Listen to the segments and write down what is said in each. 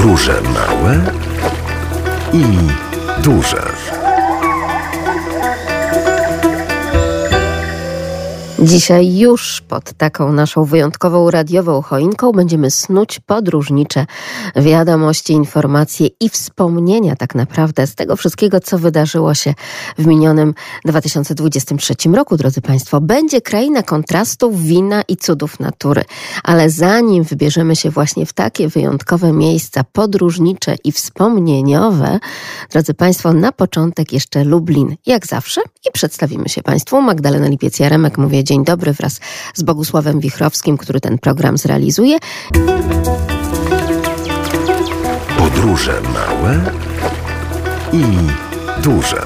Podróże małe i duże. Dzisiaj już pod taką naszą wyjątkową radiową choinką będziemy snuć podróżnicze wiadomości, informacje i wspomnienia tak naprawdę z tego wszystkiego, co wydarzyło się w minionym 2023 roku, drodzy Państwo. Będzie kraina kontrastów, wina i cudów natury. Ale zanim wybierzemy się właśnie w takie wyjątkowe miejsca podróżnicze i wspomnieniowe, drodzy Państwo, na początek jeszcze Lublin, jak zawsze, i przedstawimy się Państwu. Magdalena Lipiec-Jaremek, mówię dzień dobry wraz z Bogusławem Wichrowskim, który ten program zrealizuje. Podróże małe i duże.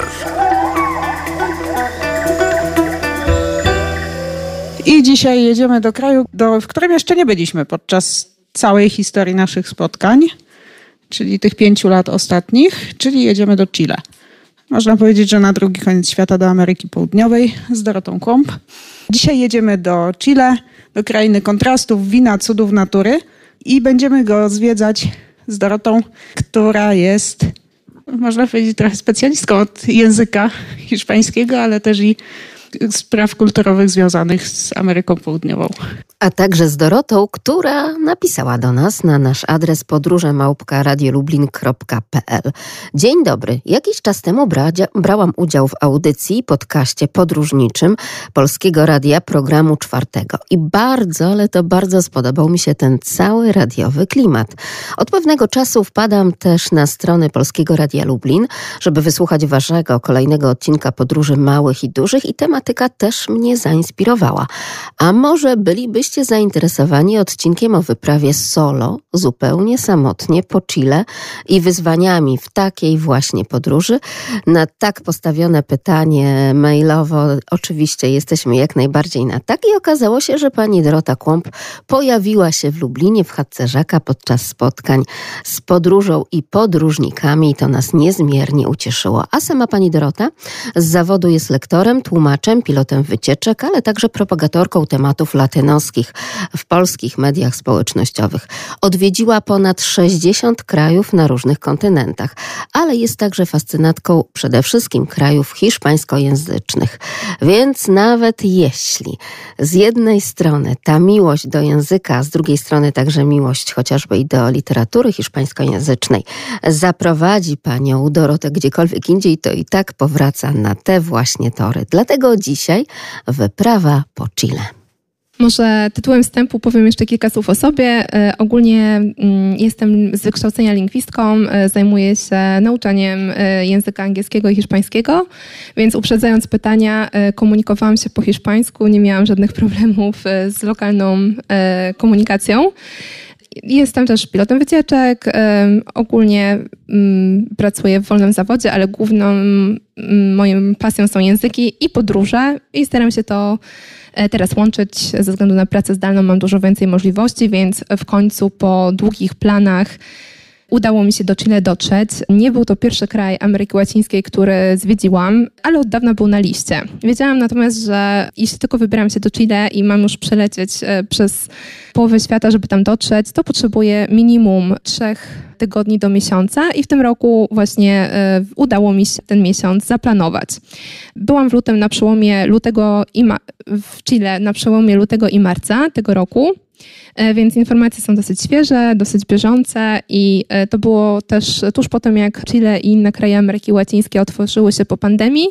I dzisiaj jedziemy do kraju, w którym jeszcze nie byliśmy podczas całej historii naszych spotkań, czyli tych 5 lat ostatnich, czyli jedziemy do Chile. Można powiedzieć, że na drugi koniec świata, do Ameryki Południowej z Dorotą Kłąb. Dzisiaj jedziemy do Chile, do krainy kontrastów, wina, cudów natury i będziemy go zwiedzać z Dorotą, która jest, można powiedzieć, trochę specjalistką od języka hiszpańskiego, ale też i spraw kulturowych związanych z Ameryką Południową. A także z Dorotą, która napisała do nas na nasz adres podróże@radiolublin.pl. Dzień dobry. Jakiś czas temu brałam udział w audycji, podcaście podróżniczym Polskiego Radia Programu 4. I bardzo, ale to bardzo spodobał mi się ten cały radiowy klimat. Od pewnego czasu wpadam też na strony Polskiego Radia Lublin, żeby wysłuchać waszego kolejnego odcinka Podróży Małych i Dużych i tematyka też mnie zainspirowała. A może bylibyście zainteresowani odcinkiem o wyprawie solo, zupełnie samotnie po Chile i wyzwaniami w takiej właśnie podróży? Na tak postawione pytanie mailowo oczywiście jesteśmy jak najbardziej na tak i okazało się, że pani Dorota Kłąb pojawiła się w Lublinie w chatce Żaka podczas spotkań z podróżą i podróżnikami i to nas niezmiernie ucieszyło. A sama pani Dorota z zawodu jest lektorem, tłumaczem, pilotem wycieczek, ale także propagatorką tematów latynoskich w polskich mediach społecznościowych. Odwiedziła ponad 60 krajów na różnych kontynentach, ale jest także fascynatką przede wszystkim krajów hiszpańskojęzycznych. Więc nawet jeśli z jednej strony ta miłość do języka, a z drugiej strony także miłość chociażby i do literatury hiszpańskojęzycznej zaprowadzi panią Dorotę gdziekolwiek indziej, to i tak powraca na te właśnie tory. Dlatego dzisiaj wyprawa po Chile. Może tytułem wstępu powiem jeszcze kilka słów o sobie. Ogólnie jestem z wykształcenia lingwistką, zajmuję się nauczaniem języka angielskiego i hiszpańskiego, więc uprzedzając pytania, komunikowałam się po hiszpańsku, nie miałam żadnych problemów z lokalną komunikacją. Jestem też pilotem wycieczek, ogólnie pracuję w wolnym zawodzie, ale główną moją pasją są języki i podróże i staram się to teraz łączyć. Ze względu na pracę zdalną mam dużo więcej możliwości, więc w końcu po długich planach udało mi się do Chile dotrzeć. Nie był to pierwszy kraj Ameryki Łacińskiej, który zwiedziłam, ale od dawna był na liście. Wiedziałam natomiast, że jeśli tylko wybieram się do Chile i mam już przelecieć przez połowę świata, żeby tam dotrzeć, to potrzebuję minimum 3 tygodni do miesiąca i w tym roku właśnie udało mi się ten miesiąc zaplanować. Byłam w lutym na przełomie lutego w Chile na przełomie lutego i marca tego roku. Więc informacje są dosyć świeże, dosyć bieżące i to było też tuż po tym, jak Chile i inne kraje Ameryki Łacińskiej otworzyły się po pandemii.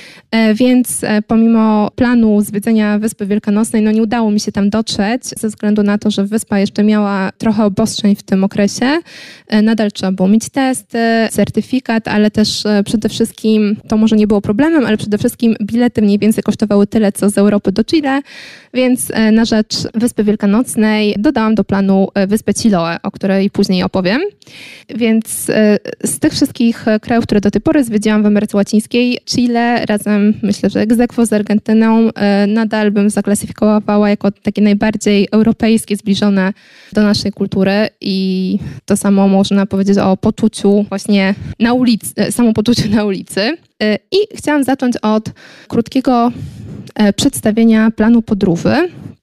Więc pomimo planu zwiedzenia Wyspy Wielkanocnej, nie udało mi się tam dotrzeć ze względu na to, że wyspa jeszcze miała trochę obostrzeń w tym okresie. Nadal trzeba było mieć testy, certyfikat, ale też przede wszystkim, to może nie było problemem, ale przede wszystkim bilety mniej więcej kosztowały tyle, co z Europy do Chile, więc na rzecz Wyspy Wielkanocnej dodałam do planu Wyspę Chiloé, o której później opowiem. Więc z tych wszystkich krajów, które do tej pory zwiedziłam w Ameryce Łacińskiej, Chile razem, myślę, że ex aequo z Argentyną, nadal bym zaklasyfikowała jako takie najbardziej europejskie, zbliżone do naszej kultury i to samo można powiedzieć o poczuciu właśnie na ulicy, samopoczuciu na ulicy. I chciałam zacząć od krótkiego przedstawienia planu podróży.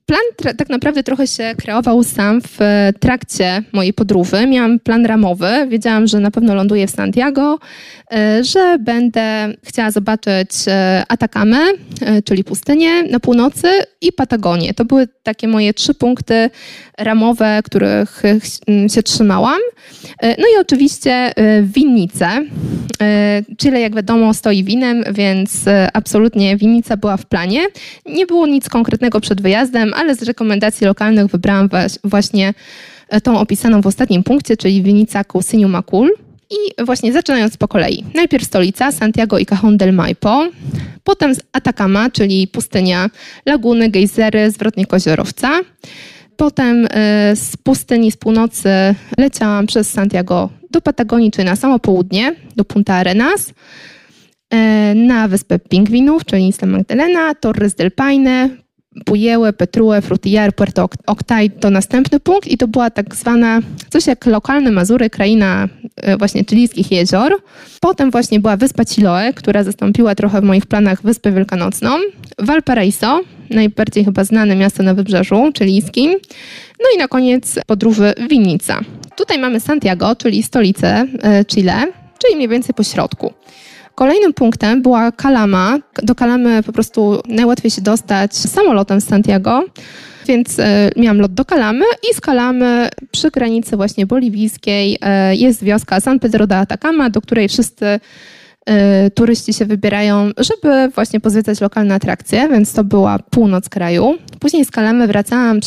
Plan tak naprawdę trochę się kreował sam w trakcie mojej podróży. Miałam plan ramowy. Wiedziałam, że na pewno ląduję w Santiago, że będę chciała zobaczyć Atakamę, czyli pustynię na północy i Patagonię. To były takie moje 3 punkty ramowe, których się trzymałam. No i oczywiście winnice. Chile, jak wiadomo, stoi winem, więc absolutnie winnica była w planie. Nie było nic konkretnego przed wyjazdem, ale z rekomendacji lokalnych wybrałam właśnie tą opisaną w ostatnim punkcie, czyli winnica Cousiño Macul. I właśnie zaczynając po kolei. Najpierw stolica, Santiago i Cajón del Maipo, potem Atacama, czyli pustynia, laguny, gejzery, zwrotnie koziorowca. Potem z pustyni z północy leciałam przez Santiago do Patagonii, czyli na samo południe, do Punta Arenas, na wyspę Pingwinów, czyli Isla Magdalena, Torres del Paine, Pujehue, Petrué, Frutillar, Puerto Octay to następny punkt i to była tak zwana, coś jak lokalne Mazury, kraina właśnie chilijskich jezior. Potem właśnie była wyspa Chiloé, która zastąpiła trochę w moich planach Wyspę Wielkanocną. Valparaíso, najbardziej chyba znane miasto na wybrzeżu chilijskim. No i na koniec podróży winnica. Tutaj mamy Santiago, czyli stolicę Chile, czyli mniej więcej po środku. Kolejnym punktem była Calama. Do Calamy po prostu najłatwiej się dostać samolotem z Santiago, więc miałam lot do Calamy i z Calamy przy granicy właśnie boliwijskiej jest wioska San Pedro de Atacama, do której wszyscy turyści się wybierają, żeby właśnie pozwiedzać lokalne atrakcje, więc to była północ kraju. Później z Calamy wracałam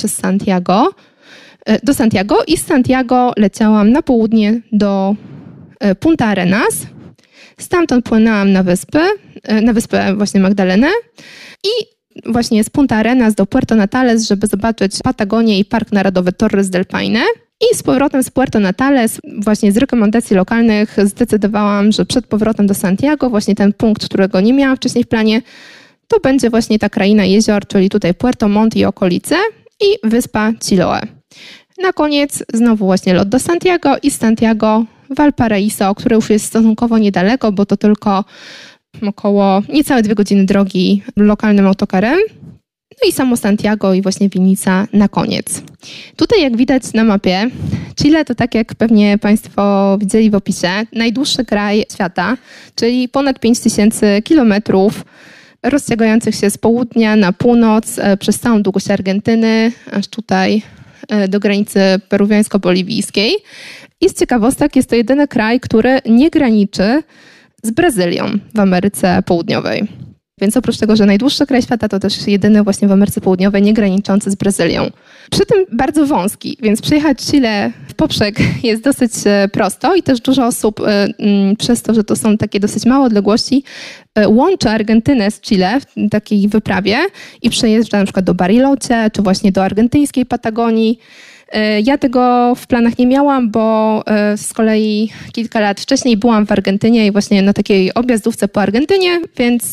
do Santiago i z Santiago leciałam na południe do Punta Arenas. Stamtąd płynęłam na wyspę właśnie Magdalenę i właśnie z Punta Arenas do Puerto Natales, żeby zobaczyć Patagonię i Park Narodowy Torres del Paine. I z powrotem z Puerto Natales, właśnie z rekomendacji lokalnych zdecydowałam, że przed powrotem do Santiago, właśnie ten punkt, którego nie miałam wcześniej w planie, to będzie właśnie ta kraina jezior, czyli tutaj Puerto Montt i okolice i wyspa Chiloé. Na koniec znowu właśnie lot do Santiago i z Santiago Valparaíso, które już jest stosunkowo niedaleko, bo to tylko około niecałe 2 godziny drogi lokalnym autokarem. No i samo Santiago i właśnie winnica na koniec. Tutaj jak widać na mapie, Chile to tak jak pewnie Państwo widzieli w opisie, najdłuższy kraj świata, czyli ponad 5000 kilometrów rozciągających się z południa na północ przez całą długość Argentyny, aż tutaj do granicy peruwiańsko-boliwijskiej. I z ciekawostek jest to jedyny kraj, który nie graniczy z Brazylią w Ameryce Południowej. Więc oprócz tego, że najdłuższy kraj świata, to też jedyny właśnie w Ameryce Południowej nie graniczący z Brazylią. Przy tym bardzo wąski, więc przejechać Chile w poprzek jest dosyć prosto i też dużo osób przez to, że to są takie dosyć małe odległości, łączy Argentynę z Chile w takiej wyprawie i przejeżdża na przykład do Bariloche, czy właśnie do argentyńskiej Patagonii. Ja tego w planach nie miałam, bo z kolei kilka lat wcześniej byłam w Argentynie i właśnie na takiej objazdówce po Argentynie, więc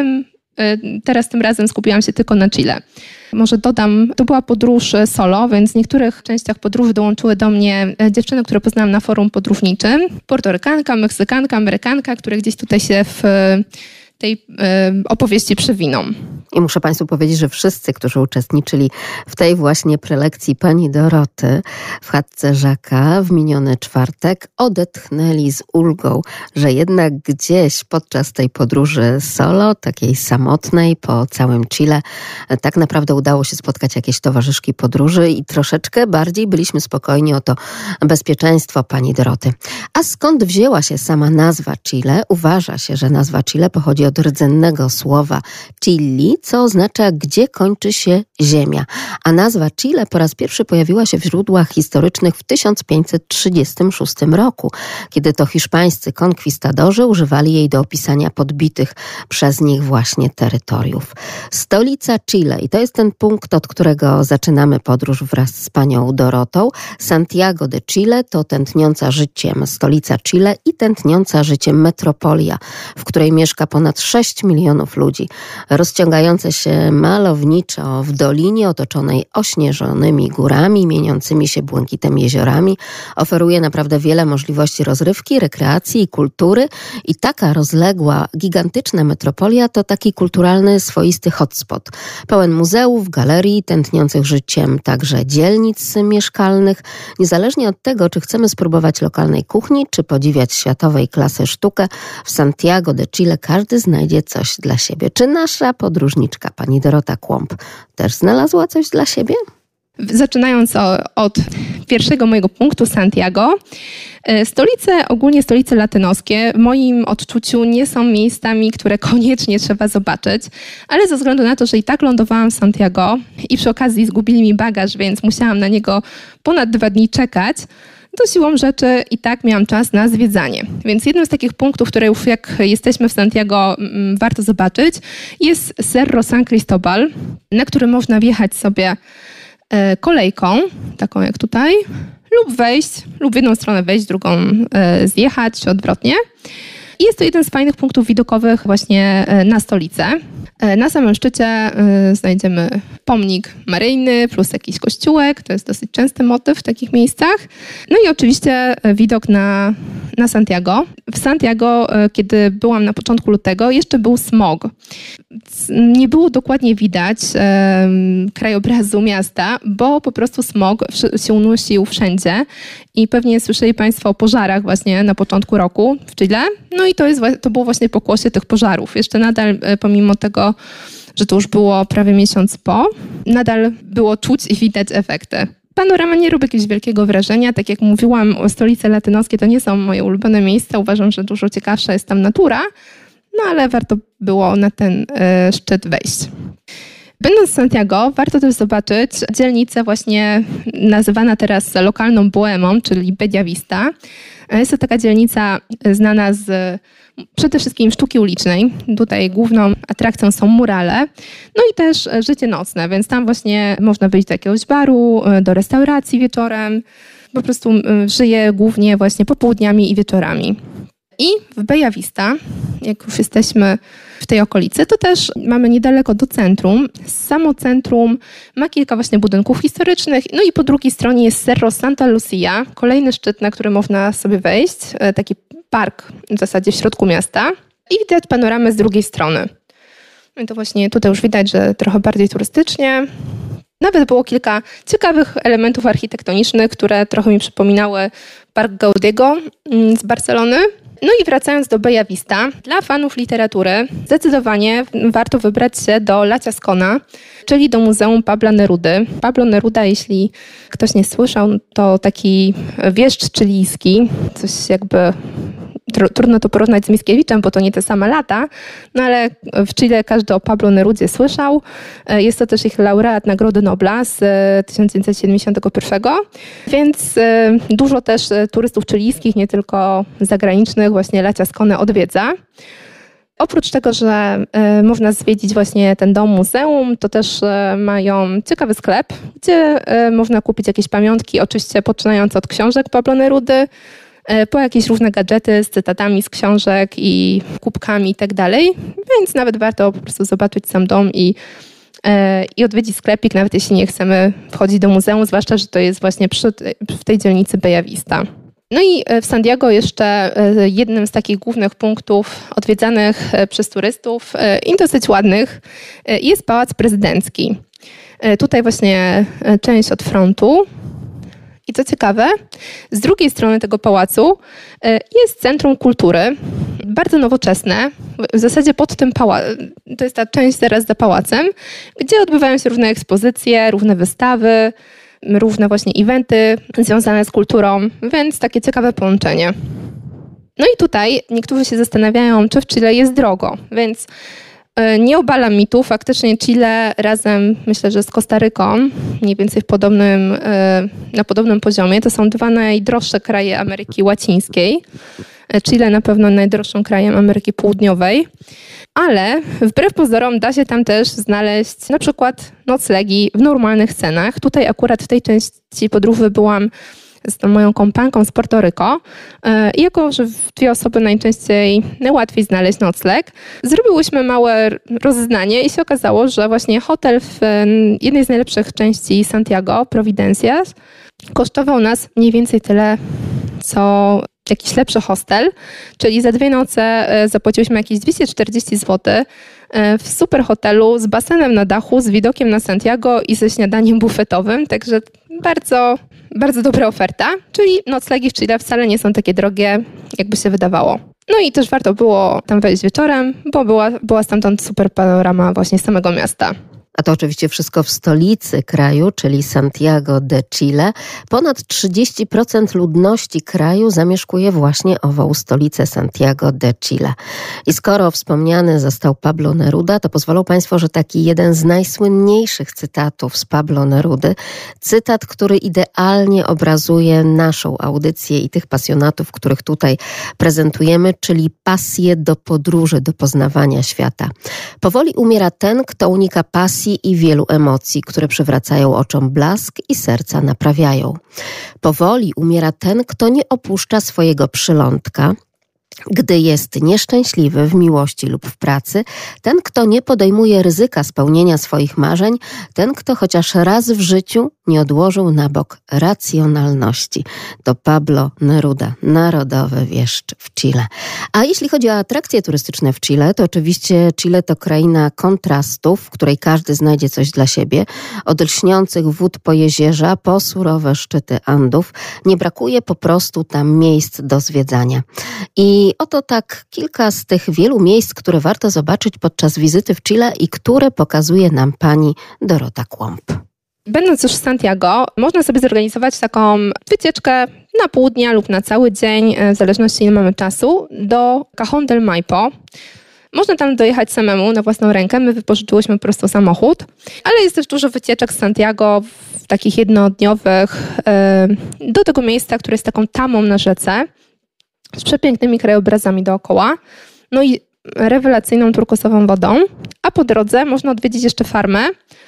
tym razem skupiłam się tylko na Chile. Może dodam, to była podróż solo, więc w niektórych częściach podróży dołączyły do mnie dziewczyny, które poznałam na forum podróżniczym. Puertorykanka, Meksykanka, Amerykanka, które gdzieś tutaj się w tej opowieści przewiną. I muszę Państwu powiedzieć, że wszyscy, którzy uczestniczyli w tej właśnie prelekcji pani Doroty w chatce Żaka w miniony czwartek, odetchnęli z ulgą, że jednak gdzieś podczas tej podróży solo, takiej samotnej po całym Chile, tak naprawdę udało się spotkać jakieś towarzyszki podróży i troszeczkę bardziej byliśmy spokojni o to bezpieczeństwo pani Doroty. A skąd wzięła się sama nazwa Chile? Uważa się, że nazwa Chile pochodzi od rdzennego słowa Chili, co oznacza gdzie kończy się ziemia. A nazwa Chile po raz pierwszy pojawiła się w źródłach historycznych w 1536 roku, kiedy to hiszpańscy konkwistadorzy używali jej do opisania podbitych przez nich właśnie terytoriów. Stolica Chile, i to jest ten punkt, od którego zaczynamy podróż wraz z panią Dorotą. Santiago de Chile to tętniąca życiem stolica Chile i tętniąca życiem metropolia, w której mieszka ponad ponad 6 milionów ludzi, rozciągające się malowniczo w dolinie otoczonej ośnieżonymi górami, mieniącymi się błękitem jeziorami, oferuje naprawdę wiele możliwości rozrywki, rekreacji i kultury i taka rozległa, gigantyczna metropolia to taki kulturalny, swoisty hotspot, pełen muzeów, galerii, tętniących życiem także dzielnic mieszkalnych. Niezależnie od tego, czy chcemy spróbować lokalnej kuchni, czy podziwiać światowej klasy sztukę, w Santiago de Chile każdy znajdzie coś dla siebie. Czy nasza podróżniczka, pani Dorota Kłąb, też znalazła coś dla siebie? Zaczynając od pierwszego mojego punktu, Santiago, ogólnie stolice latynoskie w moim odczuciu nie są miejscami, które koniecznie trzeba zobaczyć, ale ze względu na to, że i tak lądowałam w Santiago i przy okazji zgubili mi bagaż, więc musiałam na niego ponad 2 dni czekać, to siłą rzeczy i tak miałam czas na zwiedzanie. Więc jednym z takich punktów, które już jak jesteśmy w Santiago warto zobaczyć, jest Cerro San Cristobal, na który można wjechać sobie kolejką, taką jak tutaj, lub wejść, lub w jedną stronę wejść, drugą zjechać, czy odwrotnie. I jest to jeden z fajnych punktów widokowych właśnie na stolicę. Na samym szczycie znajdziemy pomnik maryjny plus jakiś kościółek. To jest dosyć częsty motyw w takich miejscach. No i oczywiście widok na Santiago. W Santiago, kiedy byłam na początku lutego, jeszcze był smog. Nie było dokładnie widać krajobrazu miasta, bo po prostu smog się unosił wszędzie. I pewnie słyszeli Państwo o pożarach właśnie na początku roku w Chile. No i to było właśnie pokłosie tych pożarów. Jeszcze nadal, pomimo tego, że to już było prawie miesiąc po, nadal było czuć i widać efekty. Panorama nie robi jakiegoś wielkiego wrażenia. Tak jak mówiłam, stolice latynoskie to nie są moje ulubione miejsca. Uważam, że dużo ciekawsza jest tam natura, no ale warto było na ten szczyt wejść. Będąc w Santiago, warto też zobaczyć dzielnicę właśnie nazywana teraz lokalną bohemą, czyli Bella Vista. Jest to taka dzielnica znana z przede wszystkim sztuki ulicznej. Tutaj główną atrakcją są murale, no i też życie nocne, więc tam właśnie można wyjść do jakiegoś baru, do restauracji wieczorem. Po prostu żyje głównie właśnie popołudniami i wieczorami. I w Bella Vista, jak już jesteśmy w tej okolicy, to też mamy niedaleko do centrum. Samo centrum ma kilka właśnie budynków historycznych, no i po drugiej stronie jest Cerro Santa Lucia, kolejny szczyt, na który można sobie wejść, taki park w zasadzie w środku miasta i widać panoramę z drugiej strony. No i to właśnie tutaj już widać, że trochę bardziej turystycznie. Nawet było kilka ciekawych elementów architektonicznych, które trochę mi przypominały Park Gaudiego z Barcelony. No i wracając do Bella Vista, dla fanów literatury zdecydowanie warto wybrać się do La Chascona, czyli do Muzeum Pabla Nerudy. Pablo Neruda, jeśli ktoś nie słyszał, to taki wieszcz chilijski, coś jakby trudno to porównać z Mickiewiczem, bo to nie te same lata, no ale w Chile każdy o Pablo Nerudzie słyszał. Jest to też ich laureat Nagrody Nobla z 1971, więc dużo też turystów chilijskich, nie tylko zagranicznych, właśnie La Chasconę odwiedza. Oprócz tego, że można zwiedzić właśnie ten dom muzeum, to też mają ciekawy sklep, gdzie można kupić jakieś pamiątki, oczywiście poczynając od książek Pablo Nerudy, po jakieś różne gadżety z cytatami z książek i kubkami i tak dalej, więc nawet warto po prostu zobaczyć sam dom i odwiedzić sklepik, nawet jeśli nie chcemy wchodzić do muzeum, zwłaszcza, że to jest właśnie w tej dzielnicy Bella Vista. No i w Santiago jeszcze jednym z takich głównych punktów odwiedzanych przez turystów i dosyć ładnych jest Pałac Prezydencki. Tutaj właśnie część od frontu. I co ciekawe, z drugiej strony tego pałacu jest Centrum Kultury, bardzo nowoczesne, w zasadzie pod tym pałacem, to jest ta część zaraz za pałacem, gdzie odbywają się różne ekspozycje, różne wystawy, różne właśnie eventy związane z kulturą, więc takie ciekawe połączenie. No i tutaj niektórzy się zastanawiają, czy w Chile jest drogo, więc nie obalam mitu. Faktycznie Chile razem, myślę, że z Kostaryką, mniej więcej na podobnym poziomie, to są 2 najdroższe kraje Ameryki Łacińskiej. Chile na pewno najdroższym krajem Ameryki Południowej, ale wbrew pozorom da się tam też znaleźć na przykład noclegi w normalnych cenach. Tutaj akurat w tej części podróży byłam z tą moją kompanką z Puerto Rico. I jako, że w 2 osoby najłatwiej znaleźć nocleg, zrobiłyśmy małe rozeznanie i się okazało, że właśnie hotel w jednej z najlepszych części Santiago, Providencias, kosztował nas mniej więcej tyle, co jakiś lepszy hostel, czyli za 2 noce zapłaciłyśmy jakieś 240 zł w super hotelu z basenem na dachu, z widokiem na Santiago i ze śniadaniem bufetowym, także bardzo, bardzo dobra oferta, czyli noclegi w Chile wcale nie są takie drogie, jakby się wydawało. No i też warto było tam wejść wieczorem, bo była stamtąd super panorama właśnie samego miasta. A to oczywiście wszystko w stolicy kraju, czyli Santiago de Chile. Ponad 30% ludności kraju zamieszkuje właśnie ową stolicę Santiago de Chile. I skoro wspomniany został Pablo Neruda, to pozwolą Państwo, że taki jeden z najsłynniejszych cytatów z Pablo Nerudy, cytat, który idealnie obrazuje naszą audycję i tych pasjonatów, których tutaj prezentujemy, czyli pasję do podróży, do poznawania świata. Powoli umiera ten, kto unika pasji i wielu emocji, które przywracają oczom blask i serca naprawiają. Powoli umiera ten, kto nie opuszcza swojego przylądka, gdy jest nieszczęśliwy w miłości lub w pracy, ten, kto nie podejmuje ryzyka spełnienia swoich marzeń, ten, kto chociaż raz w życiu nie odłożył na bok racjonalności. To Pablo Neruda, narodowy wieszcz w Chile. A jeśli chodzi o atrakcje turystyczne w Chile, to oczywiście Chile to kraina kontrastów, w której każdy znajdzie coś dla siebie. Od lśniących wód Pojezierza po surowe szczyty Andów. Nie brakuje po prostu tam miejsc do zwiedzania. I oto tak kilka z tych wielu miejsc, które warto zobaczyć podczas wizyty w Chile i które pokazuje nam pani Dorota Kłąb. Będąc już w Santiago, można sobie zorganizować taką wycieczkę na pół dnia lub na cały dzień, w zależności ile mamy czasu, do Cajón del Maipo. Można tam dojechać samemu na własną rękę, my wypożyczyłyśmy po prostu samochód, ale jest też dużo wycieczek z Santiago, takich jednodniowych, do tego miejsca, które jest taką tamą na rzece, z przepięknymi krajobrazami dookoła, no i rewelacyjną turkosową wodą, a po drodze można odwiedzić jeszcze farmę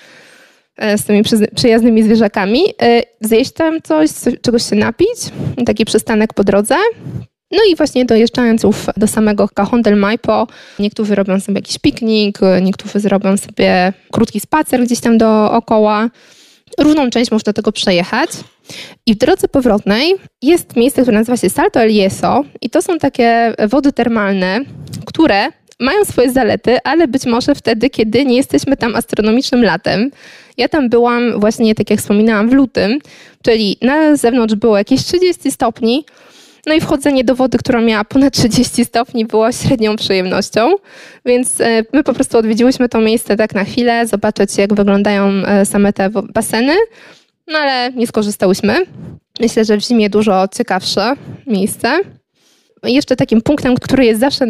z tymi przyjaznymi zwierzakami, zjeść tam coś, czegoś się napić, taki przystanek po drodze. No i właśnie dojeżdżając już do samego Cajón del Maipo, niektórzy robią sobie jakiś piknik, niektórzy zrobią sobie krótki spacer gdzieś tam dookoła. Równą część można tego przejechać. I w drodze powrotnej jest miejsce, które nazywa się Salto El Yeso i to są takie wody termalne, które mają swoje zalety, ale być może wtedy, kiedy nie jesteśmy tam astronomicznym latem. Ja tam byłam właśnie, tak jak wspominałam, w lutym, czyli na zewnątrz było jakieś 30 stopni, no i wchodzenie do wody, która miała ponad 30 stopni, było średnią przyjemnością, więc my po prostu odwiedziłyśmy to miejsce tak na chwilę, zobaczyć jak wyglądają same te baseny, no ale nie skorzystałyśmy. Myślę, że w zimie dużo ciekawsze miejsce. Jeszcze takim punktem, który jest zawsze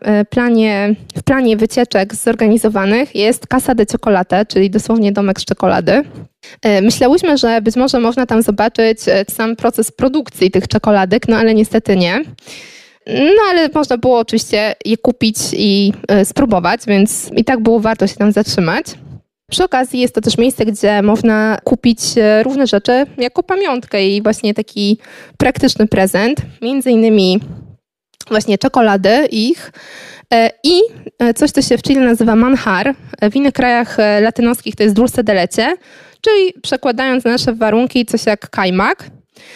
w planie wycieczek zorganizowanych, jest Casa de Chocolate, czyli dosłownie domek z czekolady. Myślałyśmy, że być może można tam zobaczyć sam proces produkcji tych czekoladek, no ale niestety nie. No ale można było oczywiście je kupić i spróbować, więc i tak było warto się tam zatrzymać. Przy okazji jest to też miejsce, gdzie można kupić różne rzeczy jako pamiątkę i właśnie taki praktyczny prezent, między innymi właśnie czekolady ich i coś, co się w Chile nazywa manjar. W innych krajach latynoskich to jest dulce de leche, czyli przekładając na nasze warunki coś jak kajmak.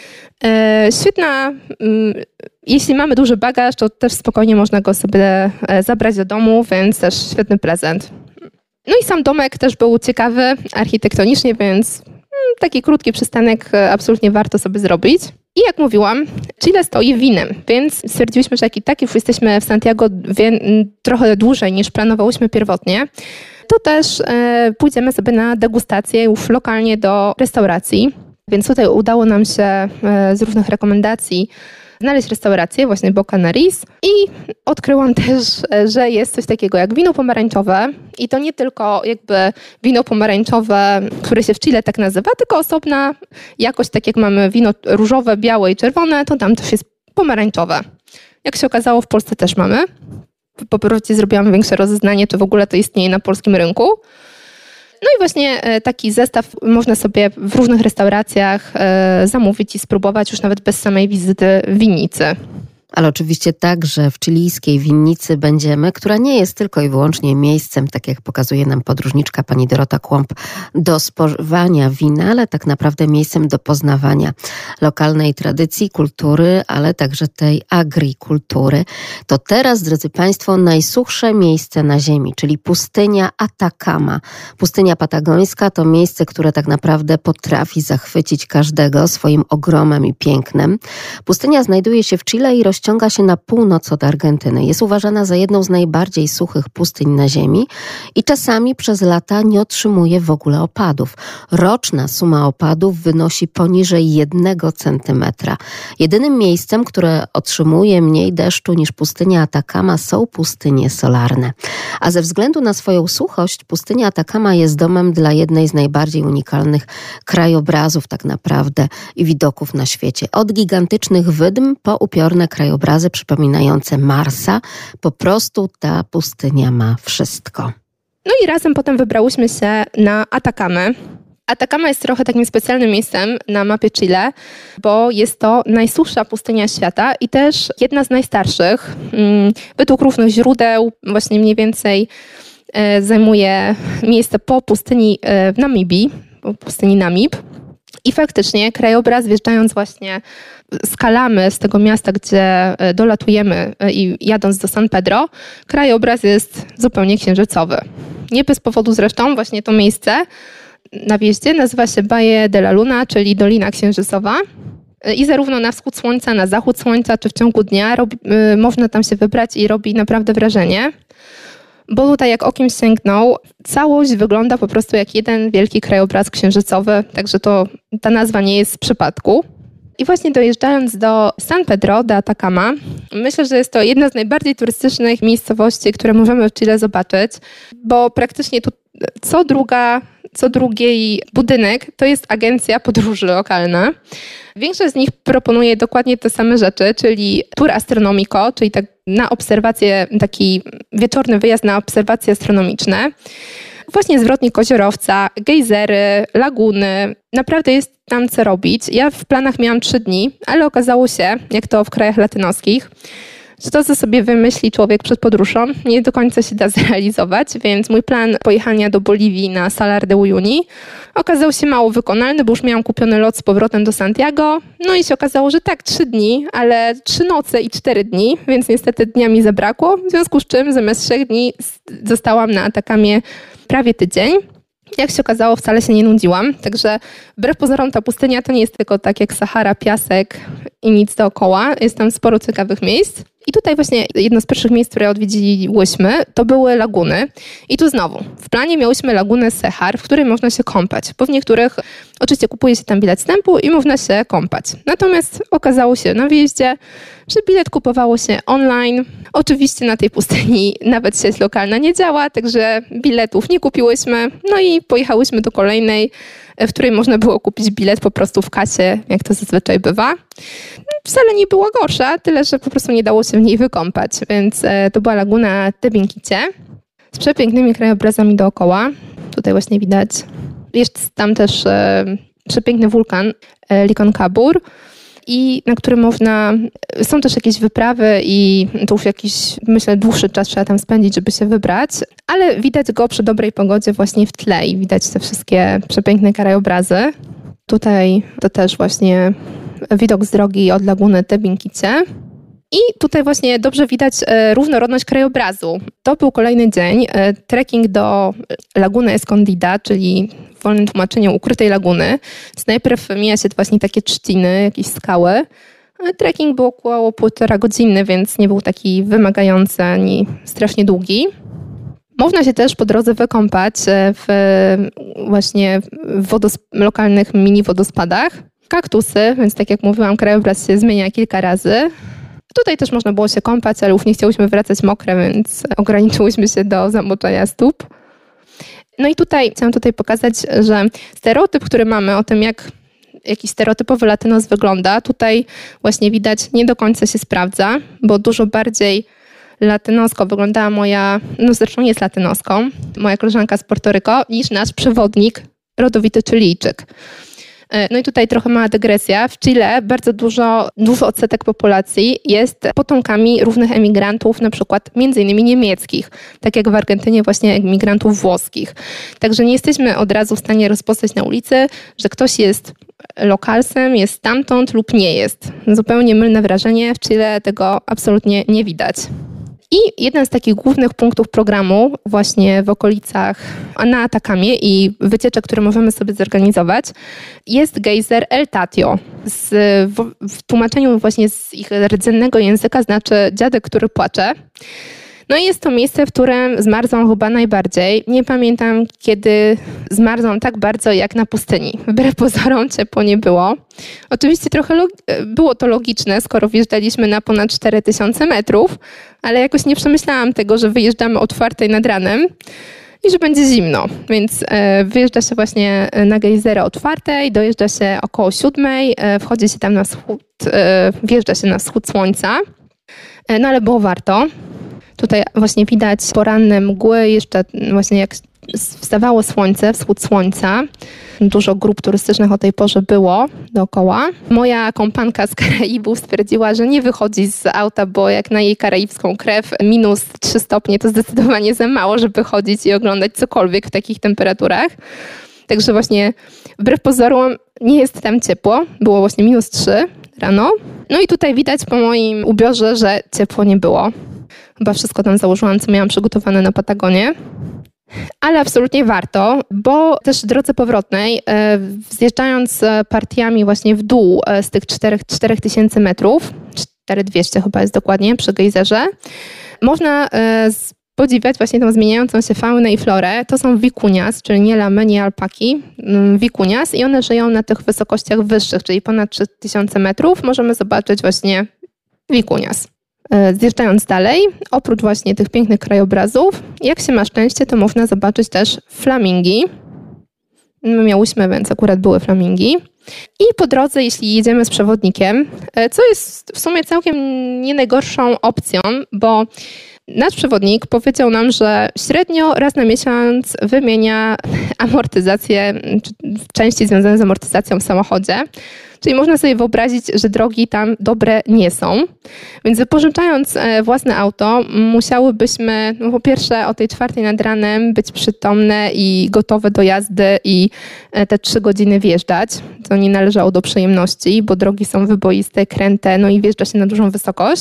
Świetna, jeśli mamy duży bagaż, to też spokojnie można go sobie zabrać do domu, więc też świetny prezent. No i sam domek też był ciekawy architektonicznie, więc taki krótki przystanek absolutnie warto sobie zrobić. I jak mówiłam, Chile stoi winem, więc stwierdziliśmy, że jak i tak już jesteśmy w Santiago trochę dłużej niż planowałyśmy pierwotnie, to też pójdziemy sobie na degustację już lokalnie do restauracji. Więc tutaj udało nam się z różnych rekomendacji znaleźć restaurację, właśnie Boca Nariz i odkryłam też, że jest coś takiego jak wino pomarańczowe i to nie tylko jakby wino pomarańczowe, które się w Chile tak nazywa, tylko osobna jakość, tak jak mamy wino różowe, białe i czerwone, to tam też jest pomarańczowe. Jak się okazało, w Polsce też mamy. Po powrocie zrobiłam większe rozeznanie, czy w ogóle to istnieje na polskim rynku. No i właśnie taki zestaw można sobie w różnych restauracjach zamówić i spróbować już nawet bez samej wizyty w winnicy. Ale oczywiście także w chilijskiej winnicy będziemy, która nie jest tylko i wyłącznie miejscem, tak jak pokazuje nam podróżniczka pani Dorota Kłąb, do spożywania wina, ale tak naprawdę miejscem do poznawania lokalnej tradycji, kultury, ale także tej agrikultury. To teraz, drodzy Państwo, najsuchsze miejsce na ziemi, czyli pustynia Atacama. Pustynia patagońska to miejsce, które tak naprawdę potrafi zachwycić każdego swoim ogromem i pięknem. Pustynia znajduje się w Chile i rozciąga się na północ od Argentyny. Jest uważana za jedną z najbardziej suchych pustyń na ziemi i czasami przez lata nie otrzymuje w ogóle opadów. Roczna suma opadów wynosi poniżej 1 centymetra. Jedynym miejscem, które otrzymuje mniej deszczu niż pustynia Atacama, są pustynie solarne. A ze względu na swoją suchość pustynia Atacama jest domem dla jednej z najbardziej unikalnych krajobrazów tak naprawdę i widoków na świecie. Od gigantycznych wydm po upiorne krajobrazy przypominające Marsa. Po prostu ta pustynia ma wszystko. No i razem potem wybrałyśmy się na Atacamę. Atacama jest trochę takim specjalnym miejscem na mapie Chile, bo jest to najsuchsza pustynia świata i też jedna z najstarszych. Według różnych źródeł właśnie mniej więcej zajmuje miejsce po pustyni w Namibii, po pustyni Namib. I faktycznie krajobraz, wjeżdżając właśnie z Calamy, z tego miasta, gdzie dolatujemy i jadąc do San Pedro, krajobraz jest zupełnie księżycowy. Nie bez powodu zresztą właśnie to miejsce na wjeździe nazywa się Valle de la Luna, czyli Dolina Księżycowa. I zarówno na wschód słońca, na zachód słońca, czy w ciągu dnia można tam się wybrać i robi naprawdę wrażenie. Bo tutaj jak okiem sięgnął, całość wygląda po prostu jak jeden wielki krajobraz księżycowy, także ta nazwa nie jest z przypadku. I właśnie dojeżdżając do San Pedro de Atacama, myślę, że jest to jedna z najbardziej turystycznych miejscowości, które możemy w Chile zobaczyć, bo praktycznie tu co drugi budynek to jest agencja podróży lokalna. Większość z nich proponuje dokładnie te same rzeczy, czyli tour astronomico, czyli tak na obserwacje, taki wieczorny wyjazd na obserwacje astronomiczne. Właśnie zwrotnik Koziorowca, gejzery, laguny. Naprawdę jest tam co robić. Ja w planach miałam 3 dni, ale okazało się, jak to w krajach latynoskich, że to, co sobie wymyśli człowiek przed podróżą, nie do końca się da zrealizować, więc mój plan pojechania do Boliwii na Salar de Uyuni okazał się mało wykonalny, bo już miałam kupiony lot z powrotem do Santiago. No i się okazało, że tak, 3 dni, ale 3 noce i 4 dni, więc niestety dnia mi zabrakło, w związku z czym zamiast 3 dni zostałam na Atacamie prawie tydzień. Jak się okazało, wcale się nie nudziłam, także wbrew pozorom ta pustynia to nie jest tylko tak jak Sahara, piasek i nic dookoła. Jest tam sporo ciekawych miejsc. I tutaj właśnie jedno z pierwszych miejsc, które odwiedziliśmy, to były laguny. I tu znowu, w planie miałyśmy lagunę Sehar, w której można się kąpać, bo w niektórych oczywiście kupuje się tam bilet wstępu i można się kąpać. Natomiast okazało się na wjeździe, że bilet kupowało się online. Oczywiście na tej pustyni nawet sieć lokalna nie działa, także biletów nie kupiłyśmy. No i pojechałyśmy do kolejnej, w której można było kupić bilet po prostu w kasie, jak to zazwyczaj bywa. Wcale nie była gorsza, tyle że po prostu nie dało się w niej wykąpać, więc to była laguna Tebinkicie z przepięknymi krajobrazami dookoła. Tutaj właśnie widać. Jest tam też przepiękny wulkan Liconcabur i na którym są też jakieś wyprawy i to już jakiś, myślę, dłuższy czas trzeba tam spędzić, żeby się wybrać, ale widać go przy dobrej pogodzie właśnie w tle i widać te wszystkie przepiękne krajobrazy. Tutaj to też właśnie widok z drogi od laguny Tebinkicie. I tutaj właśnie dobrze widać różnorodność krajobrazu. To był kolejny dzień. Trekking do Laguny Escondida, czyli w wolnym tłumaczeniu ukrytej laguny. Więc najpierw mija się właśnie takie trzciny, jakieś skały. Trekking był około 1,5 godziny, więc nie był taki wymagający ani strasznie długi. Można się też po drodze wykąpać w właśnie lokalnych mini wodospadach. Kaktusy, więc tak jak mówiłam, krajobraz się zmienia kilka razy. Tutaj też można było się kąpać, ale już nie chciałyśmy wracać mokre, więc ograniczyłyśmy się do zamoczenia stóp. No i chciałam pokazać, że stereotyp, który mamy o tym, jak jakiś stereotypowy latynos wygląda, tutaj właśnie widać nie do końca się sprawdza, bo dużo bardziej latynosko wyglądała moja, zresztą jest latynoską, moja koleżanka z Puerto Rico, niż nasz przewodnik rodowity Chilijczyk. No i tutaj trochę mała dygresja. W Chile bardzo duży odsetek populacji jest potomkami różnych emigrantów, na przykład między innymi niemieckich, tak jak w Argentynie właśnie emigrantów włoskich. Także nie jesteśmy od razu w stanie rozpoznać na ulicy, że ktoś jest lokalsem, jest stamtąd lub nie jest. Zupełnie mylne wrażenie. W Chile tego absolutnie nie widać. I jeden z takich głównych punktów programu właśnie w okolicach na Atacamie i wycieczek, które możemy sobie zorganizować, jest gejzer El Tatio. W tłumaczeniu właśnie z ich rdzennego języka znaczy dziadek, który płacze. No i jest to miejsce, w którym zmarzłam chyba najbardziej. Nie pamiętam, kiedy zmarzłam tak bardzo jak na pustyni. Wbrew pozorom ciepło nie było. Oczywiście trochę było to logiczne, skoro wjeżdżaliśmy na ponad 4000 metrów, ale jakoś nie przemyślałam tego, że wyjeżdżamy o 4:00 nad ranem i że będzie zimno. Więc wyjeżdża się właśnie na gejzerę o 4:00, dojeżdża się około 7:00, wchodzi się tam na wschód, wjeżdża się na wschód słońca. No ale było warto. Tutaj właśnie widać poranne mgły, jeszcze właśnie jak wstawało słońce, wschód słońca. Dużo grup turystycznych o tej porze było dookoła. Moja kompanka z Karaibów stwierdziła, że nie wychodzi z auta, bo jak na jej karaibską krew -3 stopnie to zdecydowanie za mało, żeby chodzić i oglądać cokolwiek w takich temperaturach. Także właśnie wbrew pozorom nie jest tam ciepło. Było właśnie -3 rano. No i tutaj widać po moim ubiorze, że ciepło nie było. Chyba wszystko tam założyłam, co miałam przygotowane na Patagonie. Ale absolutnie warto, bo też w drodze powrotnej, zjeżdżając partiami właśnie w dół z tych 4000 metrów, 4200 chyba jest dokładnie przy gejzerze, można podziwiać właśnie tą zmieniającą się faunę i florę. To są wikunias, czyli nie lamy, nie alpaki, wikunias i one żyją na tych wysokościach wyższych, czyli ponad 3000 metrów możemy zobaczyć właśnie wikunias. Zjeżdżając dalej, oprócz właśnie tych pięknych krajobrazów, jak się ma szczęście, to można zobaczyć też flamingi. My miałyśmy, więc akurat były flamingi. I po drodze, jeśli jedziemy z przewodnikiem, co jest w sumie całkiem nie najgorszą opcją, bo nasz przewodnik powiedział nam, że średnio raz na miesiąc wymienia amortyzację, czy części związane z amortyzacją w samochodzie. Czyli można sobie wyobrazić, że drogi tam dobre nie są. Więc wypożyczając własne auto, musiałybyśmy po pierwsze o tej 4:00 nad ranem być przytomne i gotowe do jazdy i te 3 godziny wjeżdżać. To nie należało do przyjemności, bo drogi są wyboiste, kręte, no i wjeżdża się na dużą wysokość.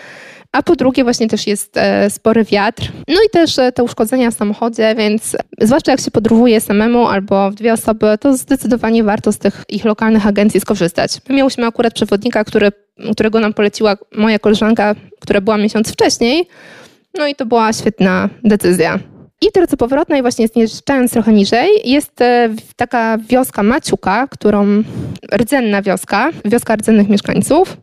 A po drugie właśnie też jest spory wiatr. No i też te uszkodzenia w samochodzie, więc zwłaszcza jak się podróżuje samemu albo w 2 osoby, to zdecydowanie warto z tych ich lokalnych agencji skorzystać. My miałyśmy akurat przewodnika, którego nam poleciła moja koleżanka, która była miesiąc wcześniej. No i to była świetna decyzja. I w drodze powrotnej, właśnie zjeżdżając trochę niżej, jest taka wioska Maciuka, rdzenna wioska rdzennych mieszkańców,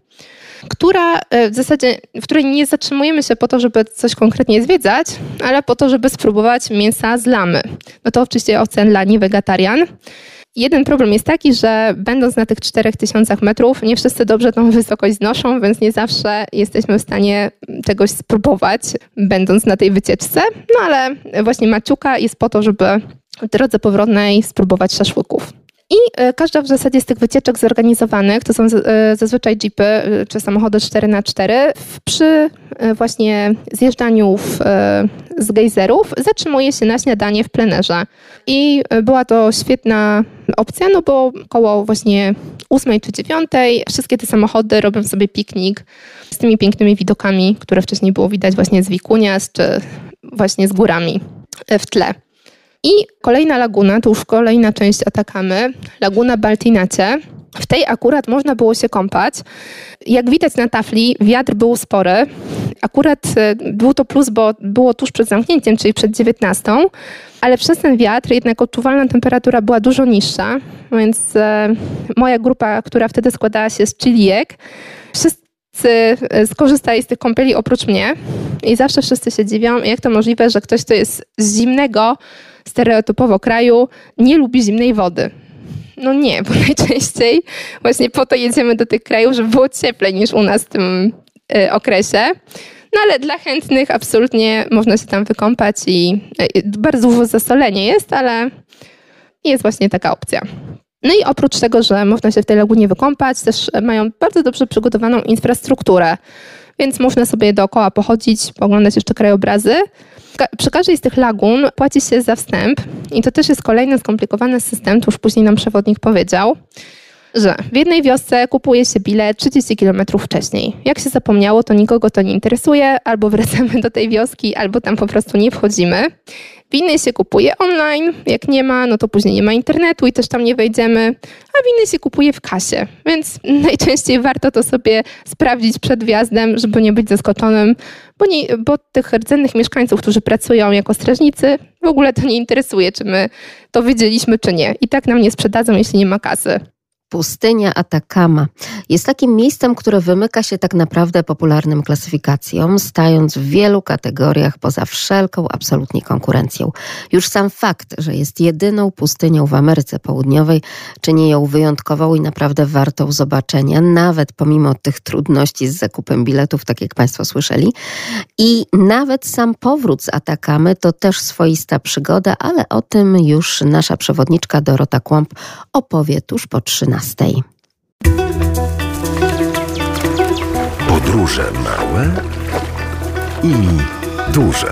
w której nie zatrzymujemy się po to, żeby coś konkretnie zwiedzać, ale po to, żeby spróbować mięsa z lamy. No to oczywiście opcja dla niewegetarian. Jeden problem jest taki, że będąc na tych 4000 metrów, nie wszyscy dobrze tą wysokość znoszą, więc nie zawsze jesteśmy w stanie czegoś spróbować, będąc na tej wycieczce. No ale właśnie Maciuka jest po to, żeby w drodze powrotnej spróbować szaszłyków. I każda w zasadzie z tych wycieczek zorganizowanych, to są zazwyczaj jeepy czy samochody 4x4, przy właśnie zjeżdżaniu z gejzerów zatrzymuje się na śniadanie w plenerze. I była to świetna opcja, no bo koło właśnie 8 czy 9 wszystkie te samochody robią sobie piknik z tymi pięknymi widokami, które wcześniej było widać właśnie z Wikunias czy właśnie z górami w tle. I kolejna laguna, to już kolejna część Atacamy, laguna Baltinacie. W tej akurat można było się kąpać. Jak widać na tafli, wiatr był spory. Akurat był to plus, bo było tuż przed zamknięciem, czyli przed 19, ale przez ten wiatr jednak odczuwalna temperatura była dużo niższa, więc moja grupa, która wtedy składała się z Chilijek, wszyscy skorzystali z tych kąpieli oprócz mnie i zawsze wszyscy się dziwią, jak to możliwe, że ktoś, kto jest z zimnego, stereotypowo kraju, nie lubi zimnej wody. No nie, bo najczęściej właśnie po to jedziemy do tych krajów, żeby było cieplej niż u nas w tym okresie. No ale dla chętnych absolutnie można się tam wykąpać i bardzo dużo zasolenie jest, ale jest właśnie taka opcja. No i oprócz tego, że można się w tej lagunie wykąpać, też mają bardzo dobrze przygotowaną infrastrukturę, więc można sobie dookoła pochodzić, pooglądać jeszcze krajobrazy. Przy każdej z tych lagun płaci się za wstęp i to też jest kolejny skomplikowany system, to już później nam przewodnik powiedział, że w jednej wiosce kupuje się bilet 30 km wcześniej. Jak się zapomniało, to nikogo to nie interesuje, albo wracamy do tej wioski, albo tam po prostu nie wchodzimy. W innej się kupuje online, jak nie ma, no to później nie ma internetu i też tam nie wejdziemy, a w innej się kupuje w kasie, więc najczęściej warto to sobie sprawdzić przed wjazdem, żeby nie być zaskoczonym, bo tych rdzennych mieszkańców, którzy pracują jako strażnicy, w ogóle to nie interesuje, czy my to wiedzieliśmy, czy nie. I tak nam nie sprzedadzą, jeśli nie ma kasy. Pustynia Atakama jest takim miejscem, które wymyka się tak naprawdę popularnym klasyfikacjom, stając w wielu kategoriach poza wszelką absolutnie konkurencją. Już sam fakt, że jest jedyną pustynią w Ameryce Południowej, czyni ją wyjątkową i naprawdę wartą zobaczenia, nawet pomimo tych trudności z zakupem biletów, tak jak Państwo słyszeli. I nawet sam powrót z Atakamy to też swoista przygoda, ale o tym już nasza przewodniczka Dorota Kłąb opowie tuż po 13:00. Podróże małe i duże.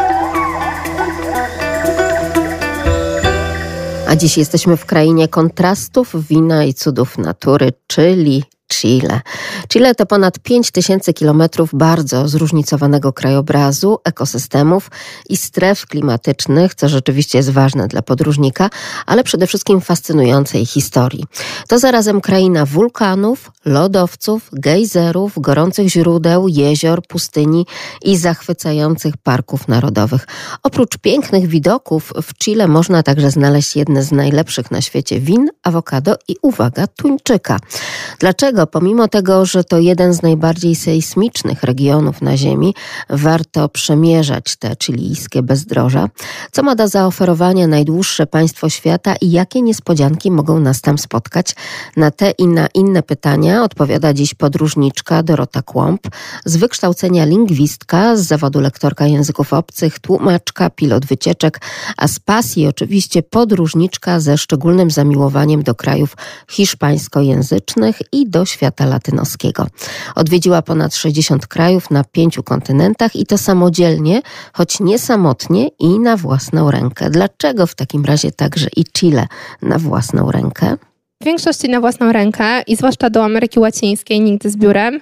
A dziś jesteśmy w krainie kontrastów, wina i cudów natury, czyli Chile. Chile to ponad 5000 kilometrów bardzo zróżnicowanego krajobrazu, ekosystemów i stref klimatycznych, co rzeczywiście jest ważne dla podróżnika, ale przede wszystkim fascynującej historii. To zarazem kraina wulkanów, lodowców, gejzerów, gorących źródeł, jezior, pustyni i zachwycających parków narodowych. Oprócz pięknych widoków w Chile można także znaleźć jedne z najlepszych na świecie win, awokado i, uwaga, tuńczyka. Dlaczego? Pomimo tego, że to jeden z najbardziej sejsmicznych regionów na Ziemi, warto przemierzać te chilijskie bezdroża. Co ma do zaoferowania najdłuższe państwo świata i jakie niespodzianki mogą nas tam spotkać? Na te i na inne pytania odpowiada dziś podróżniczka Dorota Kłąb, z wykształcenia lingwistka, z zawodu lektorka języków obcych, tłumaczka, pilot wycieczek, a z pasji oczywiście podróżniczka ze szczególnym zamiłowaniem do krajów hiszpańskojęzycznych i do świata latynoskiego. Odwiedziła ponad 60 krajów na 5 kontynentach i to samodzielnie, choć nie samotnie i na własną rękę. Dlaczego w takim razie także i Chile na własną rękę? W większości na własną rękę i zwłaszcza do Ameryki Łacińskiej nigdy z biurem,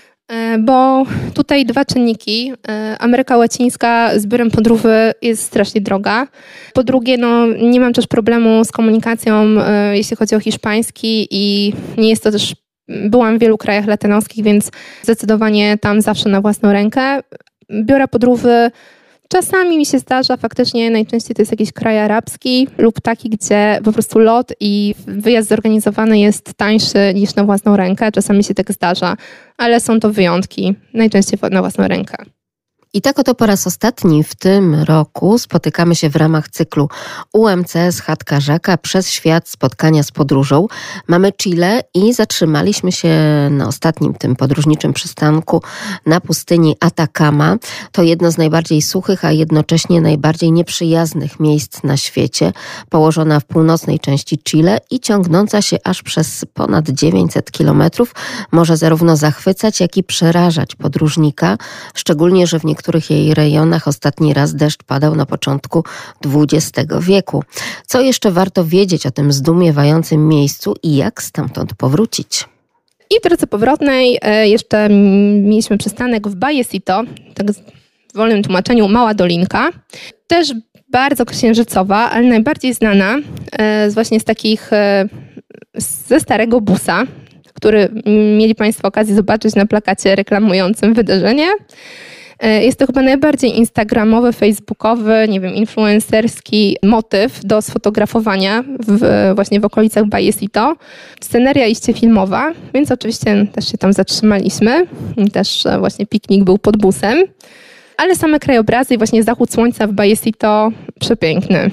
bo tutaj dwa czynniki. Ameryka Łacińska z biurem podróży jest strasznie droga. Po drugie, nie mam też problemu z komunikacją, jeśli chodzi o hiszpański i nie jest to też. Byłam w wielu krajach latynoskich, więc zdecydowanie tam zawsze na własną rękę. Biorę podróży. Czasami mi się zdarza, faktycznie najczęściej to jest jakiś kraj arabski lub taki, gdzie po prostu lot i wyjazd zorganizowany jest tańszy niż na własną rękę. Czasami się tak zdarza, ale są to wyjątki. Najczęściej na własną rękę. I tak oto po raz ostatni w tym roku spotykamy się w ramach cyklu UMCS Chatka Rzeka przez świat spotkania z podróżą. Mamy Chile i zatrzymaliśmy się na ostatnim tym podróżniczym przystanku na pustyni Atakama. To jedno z najbardziej suchych, a jednocześnie najbardziej nieprzyjaznych miejsc na świecie, położona w północnej części Chile i ciągnąca się aż przez ponad 900 kilometrów, może zarówno zachwycać, jak i przerażać podróżnika, szczególnie, że w niektórych jej rejonach ostatni raz deszcz padał na początku XX wieku. Co jeszcze warto wiedzieć o tym zdumiewającym miejscu i jak stamtąd powrócić? I w drodze powrotnej jeszcze mieliśmy przystanek w Vallecito, tak w wolnym tłumaczeniu Mała Dolinka. Też bardzo księżycowa, ale najbardziej znana właśnie z takich, ze starego busa, który mieli Państwo okazję zobaczyć na plakacie reklamującym wydarzenie. Jest to chyba najbardziej instagramowy, facebookowy, influencerski motyw do sfotografowania właśnie w okolicach Vallecito. Sceneria iście filmowa, więc oczywiście też się tam zatrzymaliśmy. Też właśnie piknik był pod busem. Ale same krajobrazy i właśnie zachód słońca w Vallecito przepiękny.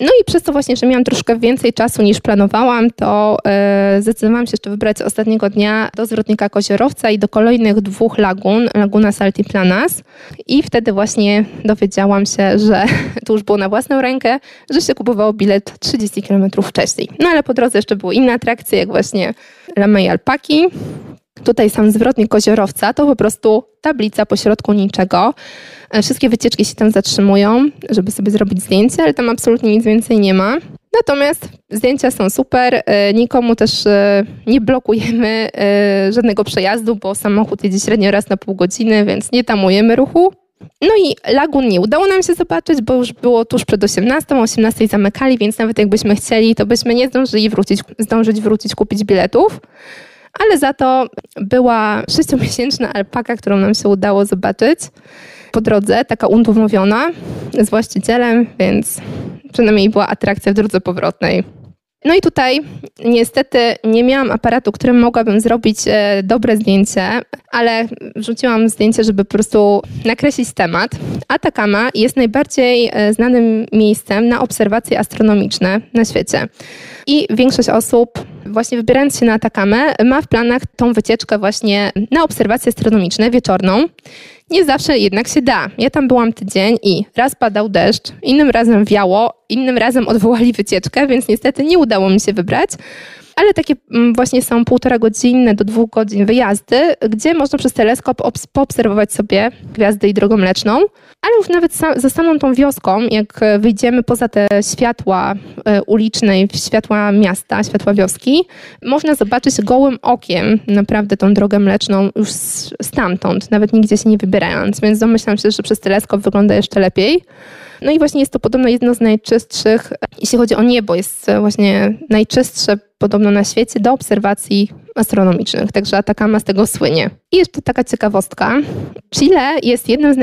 No i przez to właśnie, że miałam troszkę więcej czasu niż planowałam, to zdecydowałam się jeszcze wybrać ostatniego dnia do Zwrotnika Koziorowca i do kolejnych 2 lagun, Lagunas Altiplanas. I wtedy właśnie dowiedziałam się, że to już było na własną rękę, że się kupowało bilet 30 km wcześniej. No ale po drodze jeszcze były inne atrakcje, jak właśnie Lamy i Alpaki. Tutaj sam Zwrotnik Koziorowca to po prostu tablica pośrodku niczego. Wszystkie wycieczki się tam zatrzymują, żeby sobie zrobić zdjęcie, ale tam absolutnie nic więcej nie ma. Natomiast zdjęcia są super, nikomu też nie blokujemy żadnego przejazdu, bo samochód jedzie średnio raz na pół godziny, więc nie tamujemy ruchu. No i lagun nie udało nam się zobaczyć, bo już było tuż przed 18, o 18 zamykali, więc nawet jakbyśmy chcieli, to byśmy nie zdążyli wrócić, kupić biletów. Ale za to była 6-miesięczna alpaka, którą nam się udało zobaczyć po drodze, taka umówiona z właścicielem, więc przynajmniej była atrakcja w drodze powrotnej. No i tutaj niestety nie miałam aparatu, którym mogłabym zrobić dobre zdjęcie, ale wrzuciłam zdjęcie, żeby po prostu nakreślić temat. Atacama jest najbardziej znanym miejscem na obserwacje astronomiczne na świecie. I większość osób, właśnie wybierając się na Atacamę, ma w planach tą wycieczkę właśnie na obserwacje astronomiczne wieczorną. Nie zawsze jednak się da. Ja tam byłam tydzień i raz padał deszcz, innym razem wiało, innym razem odwołali wycieczkę, więc niestety nie udało mi się wybrać. Ale takie właśnie są 1,5-godzinne do 2 godzin wyjazdy, gdzie można przez teleskop poobserwować sobie gwiazdy i Drogę Mleczną. Ale już nawet za samą tą wioską, jak wyjdziemy poza te światła uliczne, światła miasta, światła wioski, można zobaczyć gołym okiem naprawdę tą Drogę Mleczną już stamtąd, nawet nigdzie się nie wybierając. Więc domyślam się, że przez teleskop wygląda jeszcze lepiej. No i właśnie jest to podobno jedno z najczystszych, jeśli chodzi o niebo, jest właśnie najczystsze podobno na świecie do obserwacji astronomicznych, także Atacama z tego słynie. I jeszcze taka ciekawostka. Chile jest jednym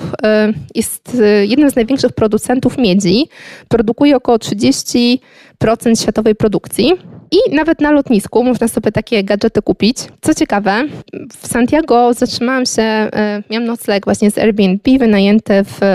z największych producentów miedzi. Produkuje około 30% światowej produkcji. I nawet na lotnisku można sobie takie gadżety kupić. Co ciekawe, w Santiago zatrzymałam się, miałam nocleg właśnie z Airbnb wynajęty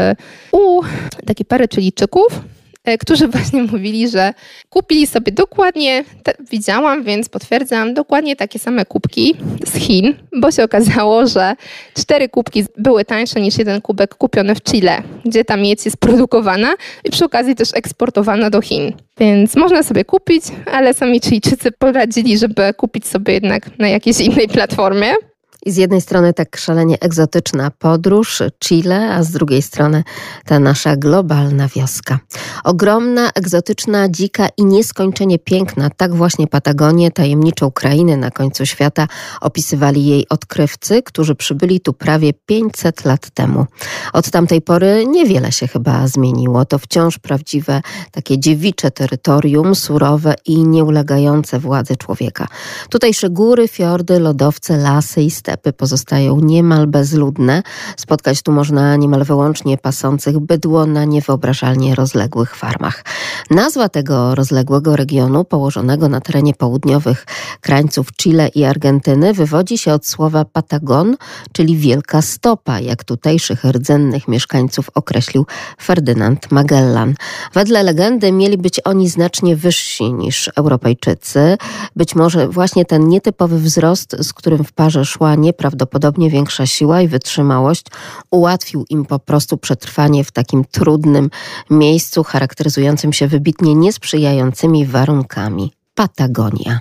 u takiej pary Chilijczyków, którzy właśnie mówili, że kupili sobie dokładnie, widziałam, więc potwierdzam, dokładnie takie same kubki z Chin, bo się okazało, że 4 kubki były tańsze niż 1 kubek kupiony w Chile, gdzie ta miedź jest produkowana i przy okazji też eksportowana do Chin. Więc można sobie kupić, ale sami Chilijczycy poradzili, żeby kupić sobie jednak na jakiejś innej platformie. I z jednej strony tak szalenie egzotyczna podróż, Chile, a z drugiej strony ta nasza globalna wioska. Ogromna, egzotyczna, dzika i nieskończenie piękna, tak właśnie Patagonię, tajemniczą krainę na końcu świata, opisywali jej odkrywcy, którzy przybyli tu prawie 500 lat temu. Od tamtej pory niewiele się chyba zmieniło. To wciąż prawdziwe, takie dziewicze terytorium, surowe i nieulegające władzy człowieka. Tutejsze góry, fiordy, lodowce, lasy i stepy pozostają niemal bezludne. Spotkać tu można niemal wyłącznie pasących bydło na niewyobrażalnie rozległych farmach. Nazwa tego rozległego regionu, położonego na terenie południowych krańców Chile i Argentyny, wywodzi się od słowa Patagon, czyli wielka stopa, jak tutejszych rdzennych mieszkańców określił Ferdynand Magellan. Wedle legendy mieli być oni znacznie wyżsi niż Europejczycy. Być może właśnie ten nietypowy wzrost, z którym w parze szła nieprawdopodobnie większa siła i wytrzymałość, ułatwił im po prostu przetrwanie w takim trudnym miejscu, charakteryzującym się wybitnie niesprzyjającymi warunkami. Patagonia.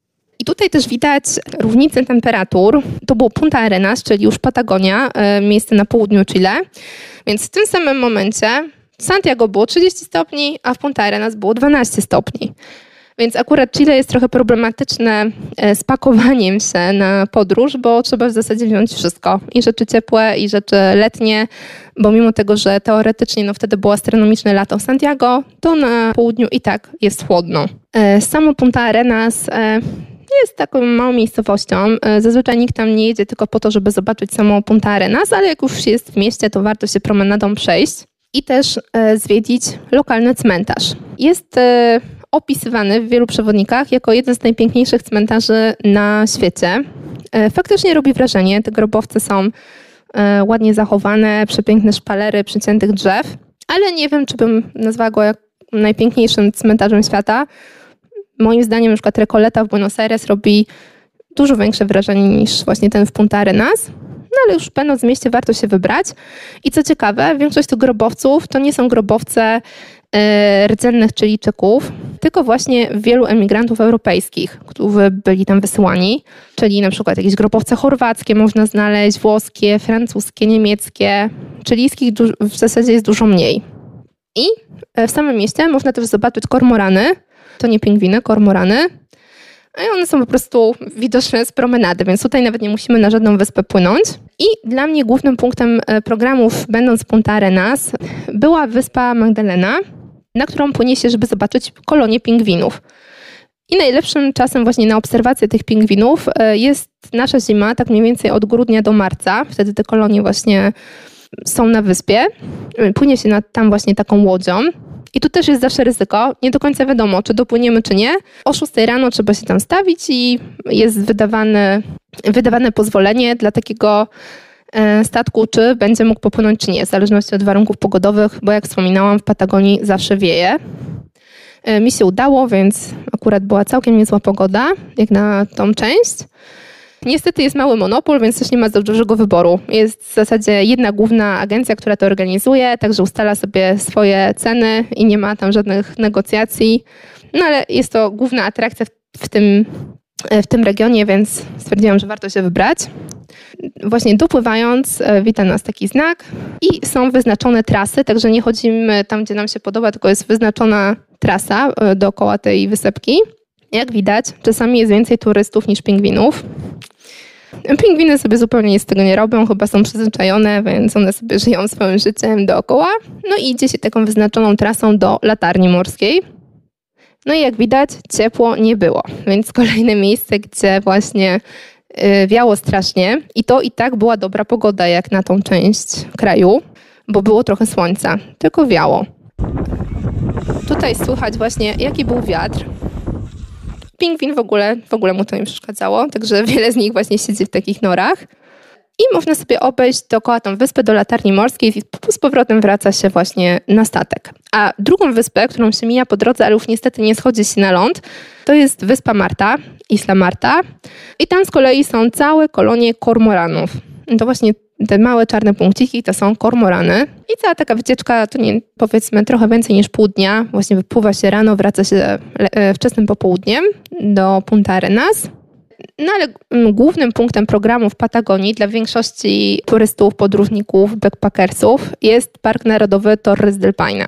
I tutaj też widać różnicę temperatur. To było Punta Arenas, czyli już Patagonia, miejsce na południu Chile. Więc w tym samym momencie w Santiago było 30 stopni, a w Punta Arenas było 12 stopni. Więc akurat Chile jest trochę problematyczne z pakowaniem się na podróż, bo trzeba w zasadzie wziąć wszystko. I rzeczy ciepłe, i rzeczy letnie, bo mimo tego, że teoretycznie wtedy było astronomiczne lato w Santiago, to na południu i tak jest chłodno. Samo Punta Arenas jest taką małą miejscowością. Zazwyczaj nikt tam nie jedzie tylko po to, żeby zobaczyć samą Punta Arenas, ale jak już jest w mieście, to warto się promenadą przejść i też zwiedzić lokalny cmentarz. Jest opisywany w wielu przewodnikach jako jeden z najpiękniejszych cmentarzy na świecie. Faktycznie robi wrażenie. Te grobowce są ładnie zachowane, przepiękne szpalery przyciętych drzew, ale nie wiem, czy bym nazwała go najpiękniejszym cmentarzem świata. Moim zdaniem na przykład Recoleta w Buenos Aires robi dużo większe wrażenie niż właśnie ten w Punta Arenas. No ale już będąc w mieście warto się wybrać. I co ciekawe, większość tych grobowców to nie są grobowce rdzennych Chilijczyków, tylko właśnie wielu emigrantów europejskich, którzy byli tam wysyłani, czyli na przykład jakieś grobowce chorwackie można znaleźć, włoskie, francuskie, niemieckie, chilijskich w zasadzie jest dużo mniej. I w samym mieście można też zobaczyć kormorany, to nie pingwiny, kormorany, i one są po prostu widoczne z promenady, więc tutaj nawet nie musimy na żadną wyspę płynąć. I dla mnie głównym punktem programów, będąc w Punta Arenas, była wyspa Magdalena, na którą płynie się, żeby zobaczyć kolonię pingwinów. I najlepszym czasem właśnie na obserwację tych pingwinów jest nasza zima, tak mniej więcej od grudnia do marca. Wtedy te kolonie właśnie są na wyspie. Płynie się tam właśnie taką łodzią. I tu też jest zawsze ryzyko. Nie do końca wiadomo, czy dopłyniemy, czy nie. O 6 rano trzeba się tam stawić i jest wydawane pozwolenie dla takiego statku, czy będzie mógł popłynąć, czy nie, w zależności od warunków pogodowych, bo jak wspominałam, w Patagonii zawsze wieje. Mi się udało, więc akurat była całkiem niezła pogoda, jak na tą część. Niestety jest mały monopol, więc też nie ma za dużego wyboru. Jest w zasadzie jedna główna agencja, która to organizuje, także ustala sobie swoje ceny i nie ma tam żadnych negocjacji. No ale jest to główna atrakcja w tym regionie, więc stwierdziłam, że warto się wybrać. Właśnie dopływając wita nas taki znak i są wyznaczone trasy, także nie chodzimy tam, gdzie nam się podoba, tylko jest wyznaczona trasa dookoła tej wysepki. Jak widać, czasami jest więcej turystów niż pingwinów. Pingwiny sobie zupełnie nic z tego nie robią, chyba są przyzwyczajone, więc one sobie żyją swoim życiem dookoła. No i idzie się taką wyznaczoną trasą do latarni morskiej. No i jak widać, ciepło nie było, więc kolejne miejsce, gdzie właśnie wiało strasznie i to i tak była dobra pogoda jak na tą część kraju, bo było trochę słońca, tylko wiało. Tutaj słychać właśnie, jaki był wiatr. Pingwin w ogóle mu to nie przeszkadzało, także wiele z nich właśnie siedzi w takich norach. I można sobie obejść dookoła tą wyspę do latarni morskiej i z powrotem wraca się właśnie na statek. A drugą wyspę, którą się mija po drodze, ale już niestety nie schodzi się na ląd, to jest wyspa Marta, Isla Marta. I tam z kolei są całe kolonie kormoranów. To właśnie te małe czarne punkciki to są kormorany. I cała taka wycieczka to nie, powiedzmy trochę więcej niż pół dnia. Właśnie wypływa się rano, wraca się wczesnym popołudniem do Punta Arenas. No ale głównym punktem programu w Patagonii dla większości turystów, podróżników, backpackersów jest Park Narodowy Torres del Paine.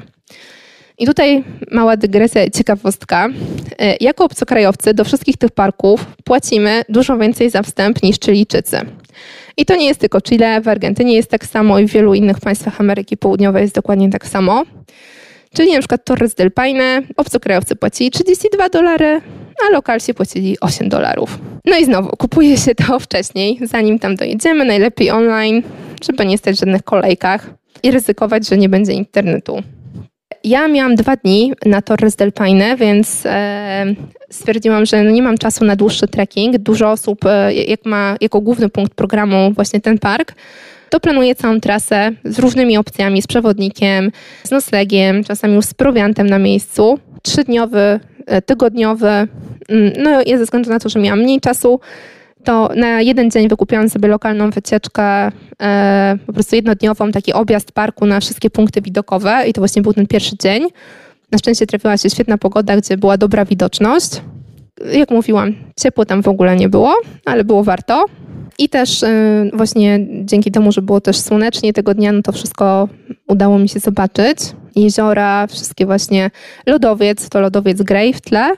I tutaj mała dygresja i ciekawostka. Jako obcokrajowcy do wszystkich tych parków płacimy dużo więcej za wstęp niż Chilijczycy. I to nie jest tylko Chile, w Argentynie jest tak samo i w wielu innych państwach Ameryki Południowej jest dokładnie tak samo. Czyli na przykład Torres del Paine obcokrajowcy płacili $32, a lokalsi płacili $8. No i znowu, kupuje się to wcześniej, zanim tam dojedziemy, najlepiej online, żeby nie stać w żadnych kolejkach i ryzykować, że nie będzie internetu. Ja miałam 2 dni na Torres del Paine, więc stwierdziłam, że nie mam czasu na dłuższy trekking. Dużo osób, jak ma jako główny punkt programu właśnie ten park, to planuje całą trasę z różnymi opcjami, z przewodnikiem, z noclegiem, czasami już z prowiantem na miejscu. 3-dniowy, tygodniowy. No ja ze względu na to, że miałam mniej czasu, to na jeden dzień wykupiłam sobie lokalną wycieczkę, po prostu jednodniową, taki objazd parku na wszystkie punkty widokowe i to właśnie był ten pierwszy dzień. Na szczęście trafiła się świetna pogoda, gdzie była dobra widoczność. Jak mówiłam, ciepło tam w ogóle nie było, ale było warto. I też właśnie dzięki temu, że było też słonecznie tego dnia, no to wszystko udało mi się zobaczyć. Jeziora, wszystkie właśnie lodowiec, to lodowiec Grey w tle.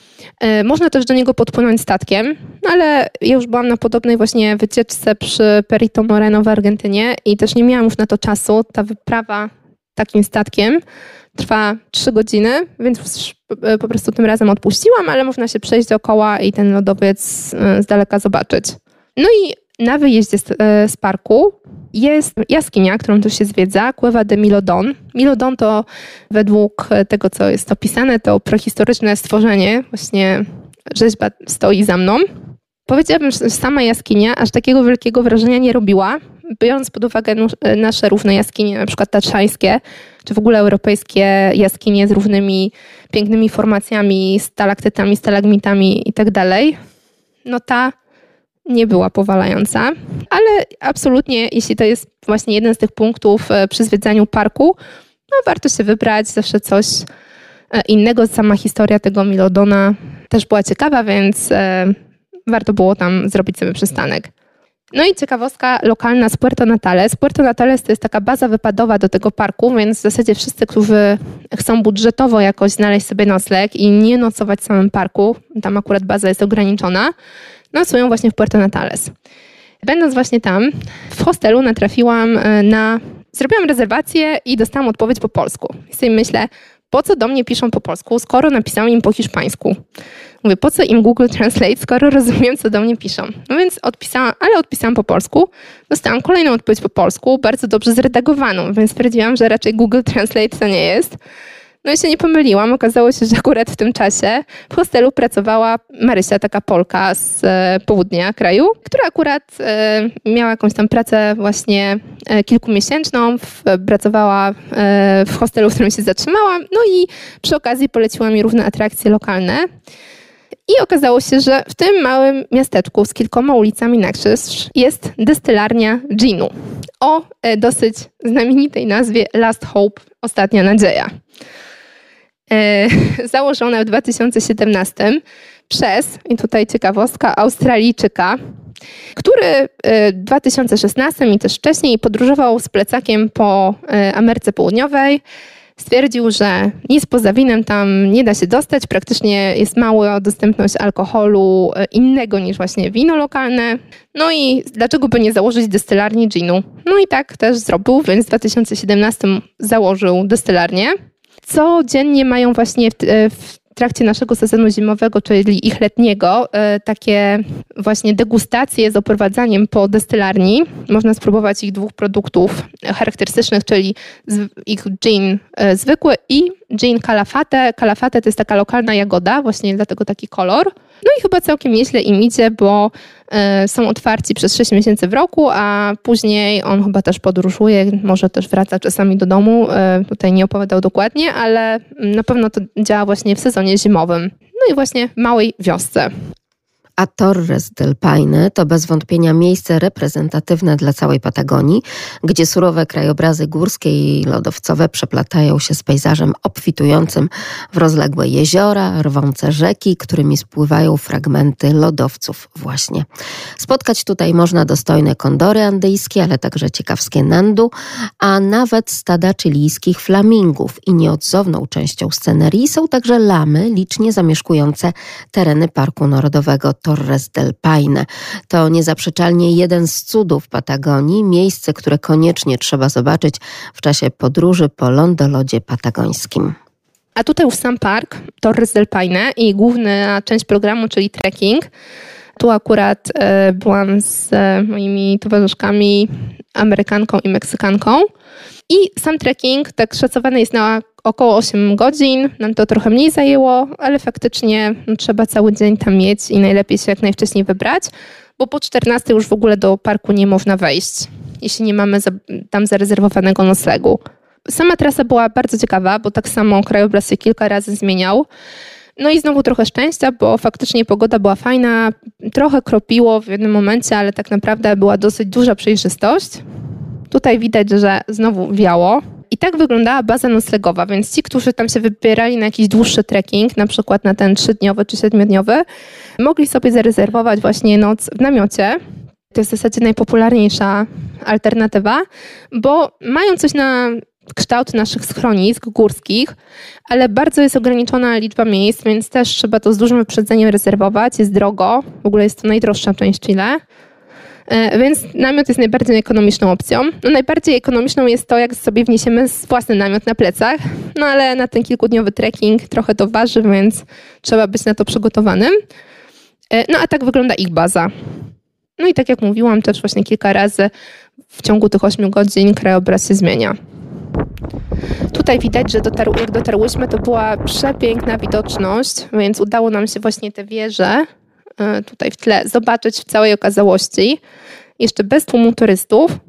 Można też do niego podpłynąć statkiem, ale ja już byłam na podobnej właśnie wycieczce przy Perito Moreno w Argentynie i też nie miałam już na to czasu. Ta wyprawa takim statkiem trwa 3 godziny, więc po prostu tym razem odpuściłam, ale można się przejść dookoła i ten lodowiec z daleka zobaczyć. No i na wyjeździe z parku jest jaskinia, którą tu się zwiedza, Cueva de Milodon. Milodon to według tego, co jest opisane, to prehistoryczne stworzenie. Właśnie rzeźba stoi za mną. Powiedziałabym, że sama jaskinia aż takiego wielkiego wrażenia nie robiła. biorąc pod uwagę nasze równe jaskinie, na przykład tatrzańskie, czy w ogóle europejskie jaskinie z równymi pięknymi formacjami, stalaktytami, stalagmitami i tak dalej, no ta nie była powalająca, ale absolutnie, jeśli to jest właśnie jeden z tych punktów przy zwiedzaniu parku, no warto się wybrać, zawsze coś innego. Sama historia tego Milodona też była ciekawa, więc warto było tam zrobić sobie przystanek. No i ciekawostka lokalna z Puerto Natales. Puerto Natales to jest taka baza wypadowa do tego parku, więc w zasadzie wszyscy, którzy chcą budżetowo jakoś znaleźć sobie nocleg i nie nocować w samym parku, tam akurat baza jest ograniczona, nocują właśnie w Puerto Natales. Będąc właśnie tam, w hostelu natrafiłam zrobiłam rezerwację i dostałam odpowiedź po polsku. I sobie myślę, po co do mnie piszą po polsku, skoro napisałam im po hiszpańsku? Mówię, po co im Google Translate, skoro rozumiem, co do mnie piszą? No więc odpisałam po polsku. Dostałam kolejną odpowiedź po polsku, bardzo dobrze zredagowaną, więc stwierdziłam, że raczej Google Translate to nie jest. No i się nie pomyliłam. Okazało się, że akurat w tym czasie w hostelu pracowała Marysia, taka Polka z południa kraju, która akurat miała jakąś tam pracę właśnie kilkumiesięczną, pracowała w hostelu, w którym się zatrzymałam, no i przy okazji poleciła mi różne atrakcje lokalne. I okazało się, że w tym małym miasteczku z kilkoma ulicami na krzyż jest destylarnia ginu o dosyć znamienitej nazwie Last Hope, Ostatnia Nadzieja. Założone w 2017 przez, i tutaj ciekawostka, Australijczyka, który w 2016 i też wcześniej podróżował z plecakiem po Ameryce Południowej. Stwierdził, że nic poza winem tam nie da się dostać, praktycznie jest mała dostępność alkoholu innego niż właśnie wino lokalne. No i dlaczego by nie założyć destylarni ginu? No i tak też zrobił, więc w 2017 założył destylarnię. Codziennie mają właśnie w trakcie naszego sezonu zimowego, czyli ich letniego, takie właśnie degustacje z oprowadzaniem po destylarni. Można spróbować ich 2 produktów charakterystycznych, czyli ich gin zwykły i gin Calafate. Calafate to jest taka lokalna jagoda, właśnie dlatego taki kolor. No i chyba całkiem nieźle im idzie, bo są otwarci przez 6 miesięcy w roku, a później on chyba też podróżuje, może też wraca czasami do domu. Tutaj nie opowiadał dokładnie, ale na pewno to działa właśnie w sezonie zimowym. No i właśnie w małej wiosce. A Torres del Paine to bez wątpienia miejsce reprezentatywne dla całej Patagonii, gdzie surowe krajobrazy górskie i lodowcowe przeplatają się z pejzażem obfitującym w rozległe jeziora, rwące rzeki, którymi spływają fragmenty lodowców właśnie. Spotkać tutaj można dostojne kondory andyjskie, ale także ciekawskie nandu, a nawet stada chilijskich flamingów. I nieodzowną częścią scenerii są także lamy licznie zamieszkujące tereny Parku Narodowego Torres del Paine. To niezaprzeczalnie jeden z cudów Patagonii, miejsce, które koniecznie trzeba zobaczyć w czasie podróży po lądolodzie patagońskim. A tutaj już sam park Torres del Paine i główna część programu, czyli trekking. Tu akurat byłam z moimi towarzyszkami, Amerykanką i Meksykanką. I sam trekking tak szacowany jest na około 8 godzin. Nam to trochę mniej zajęło, ale faktycznie trzeba cały dzień tam mieć i najlepiej się jak najwcześniej wybrać, bo po 14 już w ogóle do parku nie można wejść, jeśli nie mamy tam zarezerwowanego noclegu. Sama trasa była bardzo ciekawa, bo tak samo krajobraz się kilka razy zmieniał. No i znowu trochę szczęścia, bo faktycznie pogoda była fajna, trochę kropiło w jednym momencie, ale tak naprawdę była dosyć duża przejrzystość. Tutaj widać, że znowu wiało. I tak wyglądała baza noclegowa, więc ci, którzy tam się wybierali na jakiś dłuższy trekking, na przykład na ten 3-dniowy czy 7-dniowy, mogli sobie zarezerwować właśnie noc w namiocie. To jest w zasadzie najpopularniejsza alternatywa, bo mają coś na kształt naszych schronisk górskich, ale bardzo jest ograniczona liczba miejsc, więc też trzeba to z dużym wyprzedzeniem rezerwować. Jest drogo, w ogóle jest to najdroższa część Chile. Więc namiot jest najbardziej ekonomiczną opcją. No, najbardziej ekonomiczną jest to, jak sobie wniesiemy własny namiot na plecach, no ale na ten kilkudniowy trekking trochę to waży, więc trzeba być na to przygotowanym. No a tak wygląda ich baza. No i tak jak mówiłam, też właśnie kilka razy w ciągu tych 8 godzin krajobraz się zmienia. Tutaj widać, że jak dotarłyśmy, to była przepiękna widoczność, więc udało nam się właśnie te wieże tutaj w tle zobaczyć w całej okazałości, jeszcze bez tłumu turystów.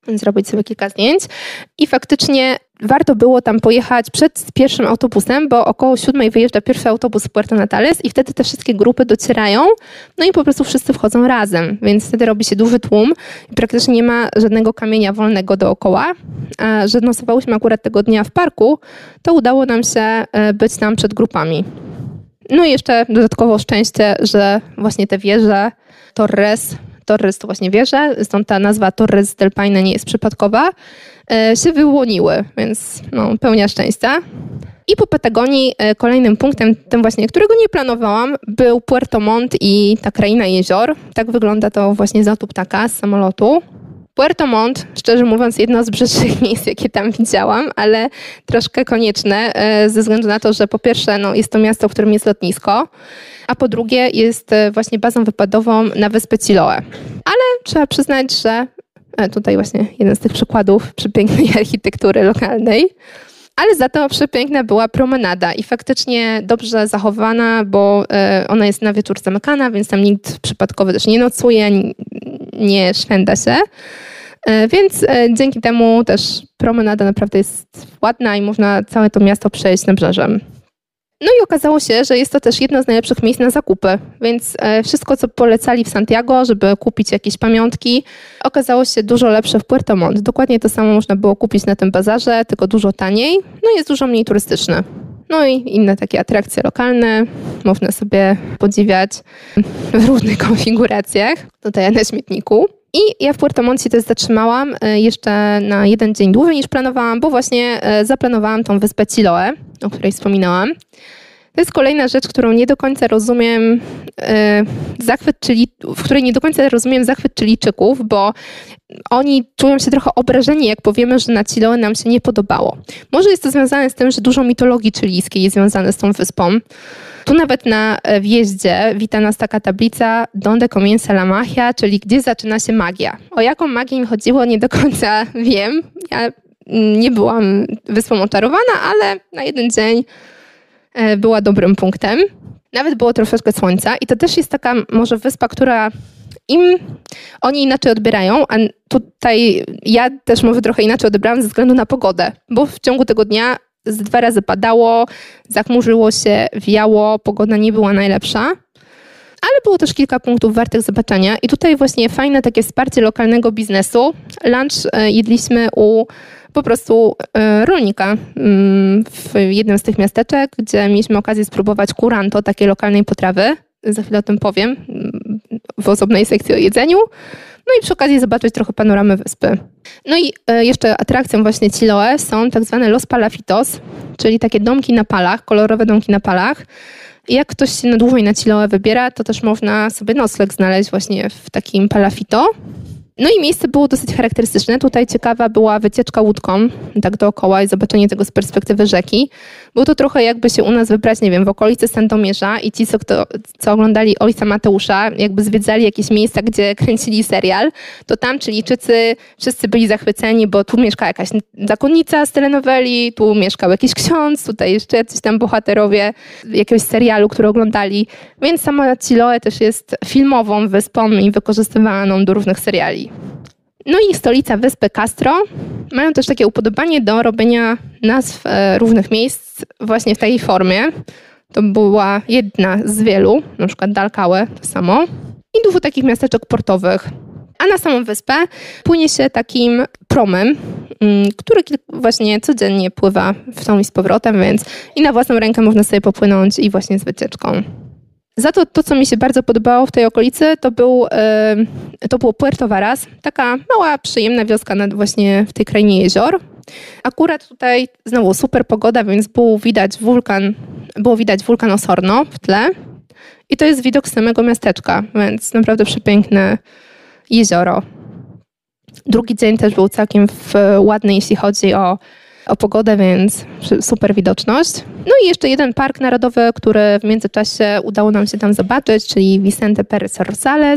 zrobić sobie kilka zdjęć. I faktycznie warto było tam pojechać przed pierwszym autobusem, bo około 7 wyjeżdża pierwszy autobus z Puerto Natales i wtedy te wszystkie grupy docierają, no i po prostu wszyscy wchodzą razem, więc wtedy robi się duży tłum i praktycznie nie ma żadnego kamienia wolnego dookoła. A że nocowałyśmy akurat tego dnia w parku, to udało nam się być tam przed grupami. No i jeszcze dodatkowo szczęście, że właśnie te wieże Torres to właśnie wieże, stąd ta nazwa Torres del Paine nie jest przypadkowa, się wyłoniły, więc pełnia szczęścia. I po Patagonii kolejnym punktem, tym właśnie, którego nie planowałam, był Puerto Montt i ta kraina jezior. Tak wygląda to właśnie z lotu ptaka, z samolotu. Puerto Montt, szczerze mówiąc, jedno z brzydszych miejsc, jakie tam widziałam, ale troszkę konieczne ze względu na to, że po pierwsze jest to miasto, w którym jest lotnisko, a po drugie jest właśnie bazą wypadową na wyspę Chiloé. Ale trzeba przyznać, że tutaj właśnie jeden z tych przykładów przepięknej architektury lokalnej, ale za to przepiękna była promenada i faktycznie dobrze zachowana, bo ona jest na wieczór zamykana, więc tam nikt przypadkowy też nie nocuje, nie szwenda się. Więc dzięki temu też promenada naprawdę jest ładna i można całe to miasto przejść nabrzeżem. No i okazało się, że jest to też jedno z najlepszych miejsc na zakupy, więc wszystko, co polecali w Santiago, żeby kupić jakieś pamiątki, okazało się dużo lepsze w Puerto Montt. Dokładnie to samo można było kupić na tym bazarze, tylko dużo taniej, no i jest dużo mniej turystyczny. No i inne takie atrakcje lokalne można sobie podziwiać w różnych konfiguracjach, tutaj na śmietniku. I ja w Puerto Montt się też zatrzymałam jeszcze na jeden dzień dłużej niż planowałam, bo właśnie zaplanowałam tą wyspę Chiloé, o której wspominałam. To jest kolejna rzecz, którą nie do końca rozumiem, w której nie do końca rozumiem zachwyt Chilijczyków, bo oni czują się trochę obrażeni, jak powiemy, że na Chiloé nam się nie podobało. Może jest to związane z tym, że dużo mitologii chilijskiej jest związane z tą wyspą. Tu nawet na wjeździe wita nas taka tablica Donde comienza la magia, czyli gdzie zaczyna się magia. O jaką magię mi chodziło, nie do końca wiem. Ja nie byłam wyspą oczarowana, ale na jeden dzień była dobrym punktem. Nawet było troszeczkę słońca i to też jest taka może wyspa, która oni inaczej odbierają, a tutaj ja też może trochę inaczej odebrałam ze względu na pogodę, bo w ciągu tego dnia 2 razy padało, zachmurzyło się, wiało, pogoda nie była najlepsza, ale było też kilka punktów wartych zobaczenia i tutaj właśnie fajne takie wsparcie lokalnego biznesu. Lunch jedliśmy u po prostu rolnika w jednym z tych miasteczek, gdzie mieliśmy okazję spróbować curanto, takiej lokalnej potrawy. Za chwilę o tym powiem w osobnej sekcji o jedzeniu. No i przy okazji zobaczyć trochę panoramy wyspy. No i jeszcze atrakcją właśnie Chiloé są tak zwane Los Palafitos, czyli takie domki na palach, kolorowe domki na palach. I jak ktoś się na dłużej na Chiloé wybiera, to też można sobie nocleg znaleźć właśnie w takim palafito. No i miejsce było dosyć charakterystyczne. Tutaj ciekawa była wycieczka łódką, tak dookoła i zobaczenie tego z perspektywy rzeki. Było to trochę jakby się u nas wybrać, nie wiem, w okolicy Sandomierza i ci, co oglądali Ojca Mateusza, jakby zwiedzali jakieś miejsca, gdzie kręcili serial, to tam Chilijczycy wszyscy byli zachwyceni, bo tu mieszka jakaś zakonnica z telenoweli, tu mieszkał jakiś ksiądz, tutaj jeszcze jacyś tam bohaterowie jakiegoś serialu, który oglądali. Więc sama Chiloé też jest filmową wyspą i wykorzystywaną do różnych seriali. No i stolica wyspy Castro. Mają też takie upodobanie do robienia nazw różnych miejsc właśnie w takiej formie. To była jedna z wielu, na przykład Dalcałe to samo. I dużo takich miasteczek portowych. A na samą wyspę płynie się takim promem, który właśnie codziennie pływa w tą i z powrotem, więc i na własną rękę można sobie popłynąć i właśnie z wycieczką. Za to, co mi się bardzo podobało w tej okolicy, to było Puerto Varas, taka mała, przyjemna wioska właśnie w tej krainie jezior. Akurat tutaj znowu super pogoda, więc było widać wulkan Osorno w tle. I to jest widok z samego miasteczka, więc naprawdę przepiękne jezioro. Drugi dzień też był całkiem ładny, jeśli chodzi o pogodę, więc super widoczność. No i jeszcze jeden park narodowy, który w międzyczasie udało nam się tam zobaczyć, czyli Vicente Pérez Rosales.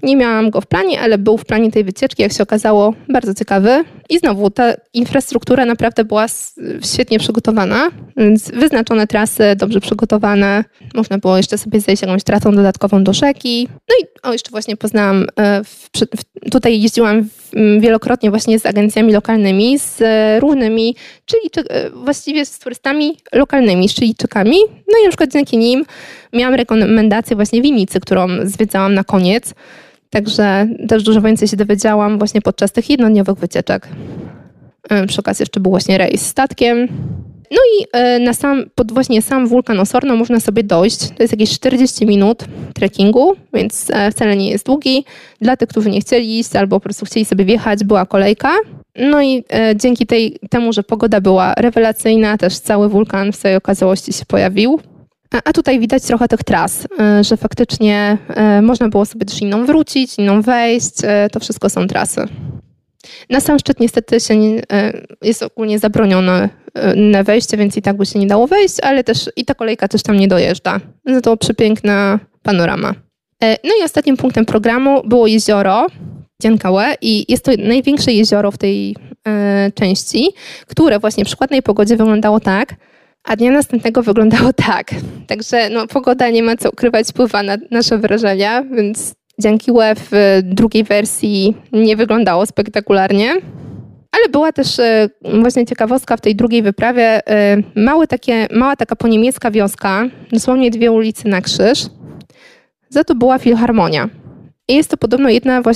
Nie miałam go w planie, ale był w planie tej wycieczki, jak się okazało, bardzo ciekawy. I znowu ta infrastruktura naprawdę była świetnie przygotowana, więc wyznaczone trasy, dobrze przygotowane. Można było jeszcze sobie zejść jakąś trasą dodatkową do rzeki. No i jeszcze właśnie poznałam, tutaj jeździłam wielokrotnie właśnie z agencjami lokalnymi, z różnymi, czyli właściwie z turystami lokalnymi, z Chilijczykami. No i na przykład dzięki nim miałam rekomendację właśnie winnicy, którą zwiedzałam na koniec. Także też dużo więcej się dowiedziałam właśnie podczas tych jednodniowych wycieczek. Przy okazji jeszcze był właśnie rejs statkiem. No i pod właśnie sam wulkan Osorno można sobie dojść. To jest jakieś 40 minut trekkingu, więc wcale nie jest długi. Dla tych, którzy nie chcieli iść albo po prostu chcieli sobie wjechać, była kolejka. No i dzięki temu, że pogoda była rewelacyjna, też cały wulkan w całej okazałości się pojawił. A tutaj widać trochę tych tras, że faktycznie można było sobie też inną wrócić, inną wejść. To wszystko są trasy. Na sam szczyt niestety jest ogólnie zabronione wejście, więc i tak by się nie dało wejść, ale też i ta kolejka też tam nie dojeżdża. No to przepiękna panorama. No i ostatnim punktem programu było jezioro Dziankałe i jest to największe jezioro w tej części, które właśnie przy ładnej pogodzie wyglądało tak, a dnia następnego wyglądało tak. Także pogoda, nie ma co ukrywać, wpływa na nasze wrażenia, więc Dziankiłę w drugiej wersji nie wyglądało spektakularnie. Ale była też właśnie ciekawostka w tej drugiej wyprawie. Mała taka poniemiecka wioska, dosłownie 2 ulice na krzyż. Za to była filharmonia. I jest to podobno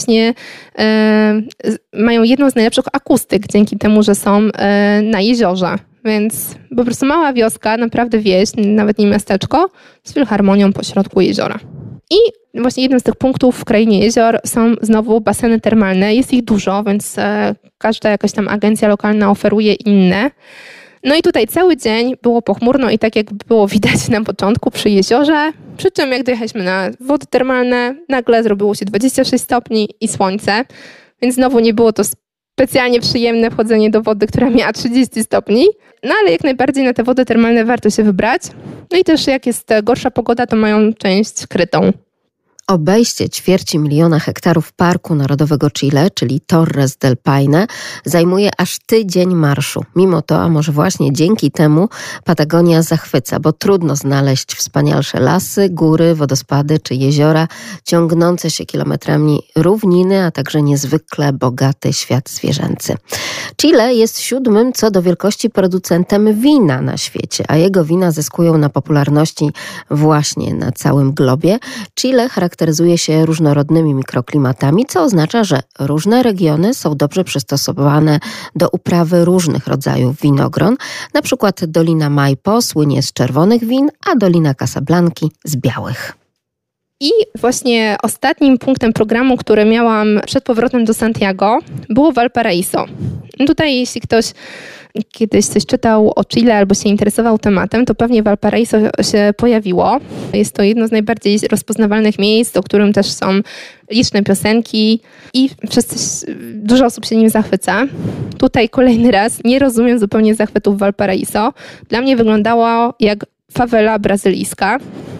mają jedną z najlepszych akustyk dzięki temu, że są na jeziorze. Więc po prostu mała wioska, naprawdę wieś, nawet nie miasteczko, z filharmonią pośrodku jeziora. I właśnie jednym z tych punktów w krainie jezior są znowu baseny termalne. Jest ich dużo, więc każda jakaś tam agencja lokalna oferuje inne. No i tutaj cały dzień było pochmurno i tak jak było widać na początku przy jeziorze, przy czym jak dojechaliśmy na wody termalne, nagle zrobiło się 26 stopni i słońce, więc znowu nie było to specjalnie przyjemne wchodzenie do wody, która miała 30 stopni. No ale jak najbardziej na te wody termalne warto się wybrać. No i też jak jest gorsza pogoda, to mają część krytą. Obejście 250 000 hektarów Parku Narodowego Chile, czyli Torres del Paine, zajmuje aż tydzień marszu. Mimo to, a może właśnie dzięki temu, Patagonia zachwyca, bo trudno znaleźć wspanialsze lasy, góry, wodospady czy jeziora, ciągnące się kilometrami równiny, a także niezwykle bogaty świat zwierzęcy. Chile jest 7. co do wielkości producentem wina na świecie, a jego wina zyskują na popularności właśnie na całym globie. Chile charakteryzuje się różnorodnymi mikroklimatami, co oznacza, że różne regiony są dobrze przystosowane do uprawy różnych rodzajów winogron. Na przykład Dolina Maipo słynie z czerwonych win, a Dolina Casablanki z białych. I właśnie ostatnim punktem programu, który miałam przed powrotem do Santiago, było Valparaíso. Tutaj jeśli ktoś kiedyś coś czytał o Chile albo się interesował tematem, to pewnie Valparaíso się pojawiło. Jest to jedno z najbardziej rozpoznawalnych miejsc, o którym też są liczne piosenki i dużo osób się nim zachwyca. Tutaj kolejny raz nie rozumiem zupełnie zachwytów Valparaíso. Dla mnie wyglądało jak fawela brazylijska.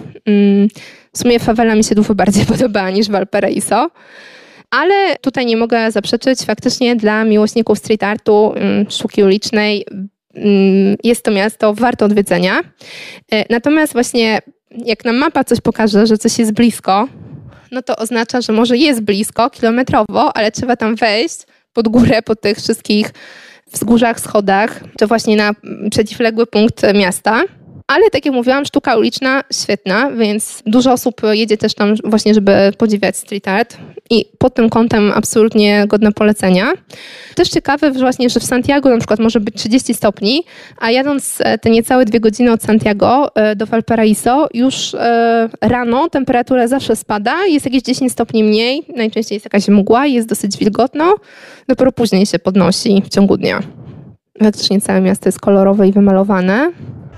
W sumie fawela mi się dużo bardziej podobała niż Valparaíso. Ale tutaj nie mogę zaprzeczyć, faktycznie dla miłośników street artu, sztuki ulicznej jest to miasto warte odwiedzenia. Natomiast właśnie jak nam mapa coś pokaże, że coś jest blisko, no to oznacza, że może jest blisko, kilometrowo, ale trzeba tam wejść pod górę, po tych wszystkich wzgórzach, schodach, to właśnie na przeciwległy punkt miasta. Ale tak jak mówiłam, sztuka uliczna świetna, więc dużo osób jedzie też tam właśnie, żeby podziwiać street art i pod tym kątem absolutnie godne polecenia. Też ciekawe właśnie, że w Santiago na przykład może być 30 stopni, a jadąc te niecałe 2 godziny od Santiago do Valparaíso już rano temperatura zawsze spada, jest jakieś 10 stopni mniej, najczęściej jest jakaś mgła, jest dosyć wilgotno, dopiero później się podnosi w ciągu dnia. Faktycznie całe miasto jest kolorowe i wymalowane.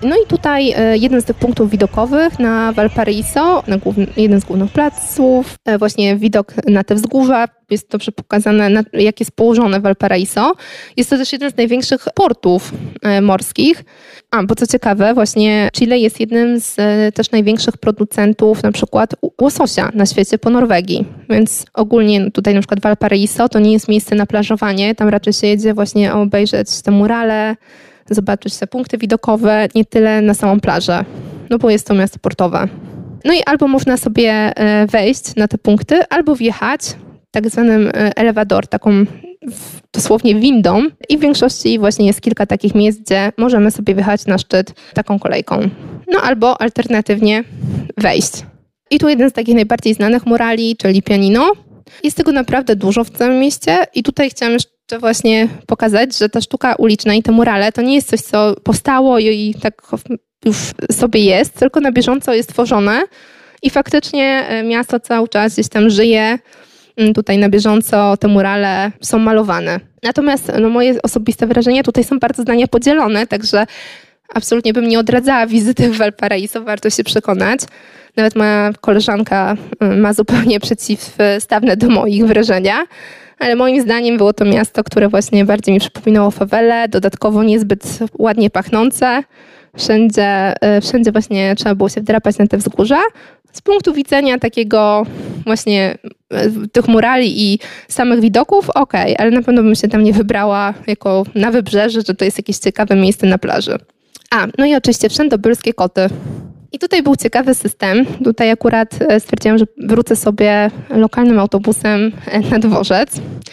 No i tutaj jeden z tych punktów widokowych na Valparaiso, jeden z głównych placów, właśnie widok na te wzgórza, jest dobrze pokazane, jak jest położone Valparaiso. Jest to też jeden z największych portów morskich. Bo co ciekawe, właśnie Chile jest jednym z też największych producentów na przykład łososia na świecie po Norwegii. Więc ogólnie tutaj na przykład Valparaiso to nie jest miejsce na plażowanie, tam raczej się jedzie właśnie obejrzeć te murale, zobaczyć te punkty widokowe, nie tyle na samą plażę, no bo jest to miasto portowe. No i albo można sobie wejść na te punkty, albo wjechać tak zwanym elevator, taką dosłownie windą i w większości właśnie jest kilka takich miejsc, gdzie możemy sobie wjechać na szczyt taką kolejką. No albo alternatywnie wejść. I tu jeden z takich najbardziej znanych murali, czyli Pianino. Jest tego naprawdę dużo w całym mieście i tutaj chciałam jeszcze właśnie pokazać, że ta sztuka uliczna i te murale to nie jest coś, co powstało i tak już sobie jest, tylko na bieżąco jest tworzone i faktycznie miasto cały czas gdzieś tam żyje. Tutaj na bieżąco te murale są malowane. Natomiast moje osobiste wrażenia tutaj są bardzo zdania podzielone, także absolutnie bym nie odradzała wizyty w Valparaiso, warto się przekonać. Nawet moja koleżanka ma zupełnie przeciwstawne do moich wrażenia, ale moim zdaniem było to miasto, które właśnie bardziej mi przypominało fawelę, dodatkowo niezbyt ładnie pachnące. Wszędzie właśnie trzeba było się wdrapać na te wzgórza. Z punktu widzenia takiego właśnie tych murali i samych widoków, okej, ale na pewno bym się tam nie wybrała jako na wybrzeże, że to jest jakieś ciekawe miejsce na plaży. No i oczywiście wszędobylskie koty. I tutaj był ciekawy system. Tutaj akurat stwierdziłam, że wrócę sobie lokalnym autobusem na dworzec.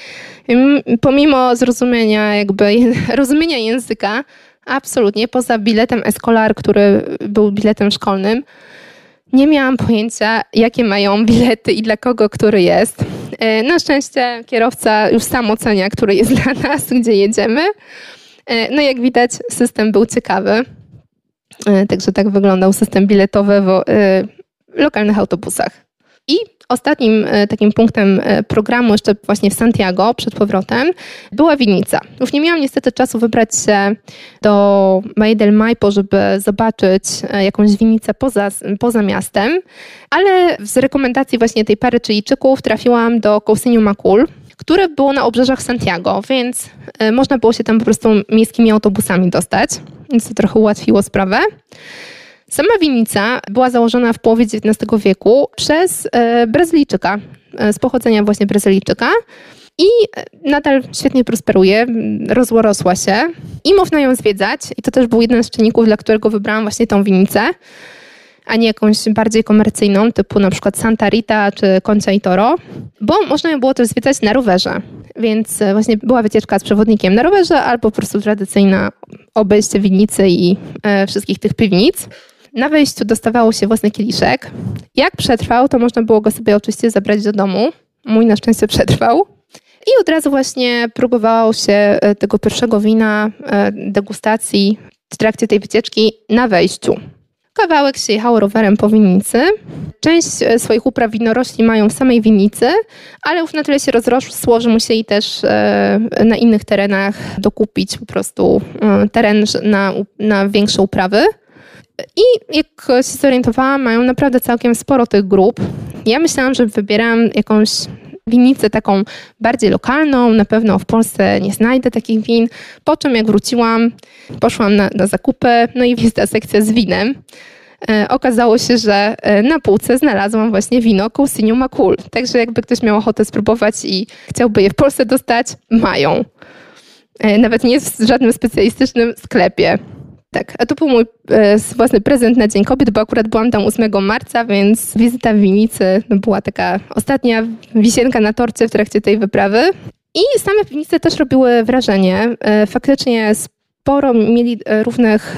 Pomimo rozumienia języka, absolutnie poza biletem Escolar, który był biletem szkolnym, nie miałam pojęcia, jakie mają bilety i dla kogo, który jest. Na szczęście kierowca już sam ocenia, który jest dla nas, gdzie jedziemy. No jak widać, system był ciekawy. Także tak wyglądał system biletowy w lokalnych autobusach. I ostatnim takim punktem programu, jeszcze właśnie w Santiago, przed powrotem, była winnica. Już nie miałam niestety czasu wybrać się do Valle del Maipo, żeby zobaczyć jakąś winnicę poza miastem, ale z rekomendacji właśnie tej pary Chilijczyków trafiłam do Cousinho Macul, które było na obrzeżach Santiago, więc można było się tam po prostu miejskimi autobusami dostać, więc to trochę ułatwiło sprawę. Sama winnica była założona w połowie XIX wieku przez Brazylijczyka, z pochodzenia właśnie Brazylijczyka i nadal świetnie prosperuje, rozrosła się i można ją zwiedzać i to też był jeden z czynników, dla którego wybrałam właśnie tą winnicę, a nie jakąś bardziej komercyjną, typu na przykład Santa Rita czy Concha y Toro, bo można ją było też zwiedzać na rowerze. Więc właśnie była wycieczka z przewodnikiem na rowerze albo po prostu tradycyjna obejście winnicy i wszystkich tych piwnic. Na wejściu dostawało się własny kieliszek. Jak przetrwał, to można było go sobie oczywiście zabrać do domu. Mój na szczęście przetrwał. I od razu właśnie próbowało się tego pierwszego wina, degustacji w trakcie tej wycieczki na wejściu. Kawałek się jechało rowerem po winnicy. Część swoich upraw winorośli mają w samej winnicy, ale już na tyle się rozrosło, że musieli też na innych terenach dokupić po prostu teren na większe uprawy. I jak się zorientowałam, mają naprawdę całkiem sporo tych grup. Ja myślałam, że wybieram jakąś winnicę taką bardziej lokalną, na pewno w Polsce nie znajdę takich win. Po czym jak wróciłam, poszłam na zakupy, no i jest ta sekcja z winem. Okazało się, że na półce znalazłam właśnie wino Cousinho Macul. Także jakby ktoś miał ochotę spróbować i chciałby je w Polsce dostać, mają. Nawet nie w żadnym specjalistycznym sklepie. Tak, a to był mój własny prezent na Dzień Kobiet, bo akurat byłam tam 8 marca, więc wizyta w winnicy była taka ostatnia wisienka na torcie w trakcie tej wyprawy. I same winnice też robiły wrażenie. Faktycznie sporo mieli różnych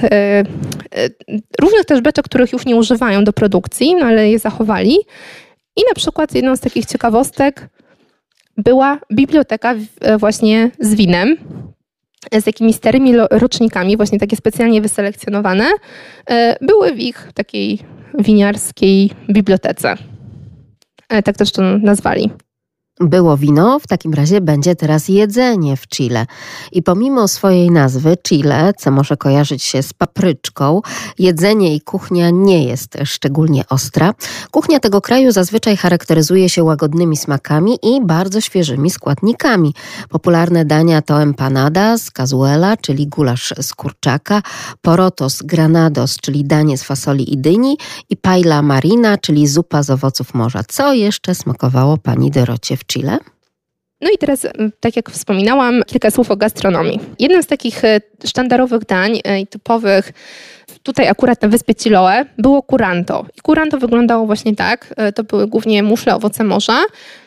też beczek, których już nie używają do produkcji, no ale je zachowali. I na przykład jedną z takich ciekawostek była biblioteka właśnie z winem, z takimi starymi rocznikami, właśnie takie specjalnie wyselekcjonowane, były w ich takiej winiarskiej bibliotece. Tak też to nazwali. Było wino, w takim razie będzie teraz jedzenie w Chile. I pomimo swojej nazwy Chile, co może kojarzyć się z papryczką, jedzenie i kuchnia nie jest szczególnie ostra. Kuchnia tego kraju zazwyczaj charakteryzuje się łagodnymi smakami i bardzo świeżymi składnikami. Popularne dania to empanadas, cazuela, czyli gulasz z kurczaka, porotos granados, czyli danie z fasoli i dyni i paella marina, czyli zupa z owoców morza. Co jeszcze smakowało pani Dorocie w Chile? No i teraz, tak jak wspominałam, kilka słów o gastronomii. Jednym z takich sztandarowych dań i typowych tutaj akurat na wyspie Chiloé było curanto. I curanto wyglądało właśnie tak. To były głównie muszle, owoce morza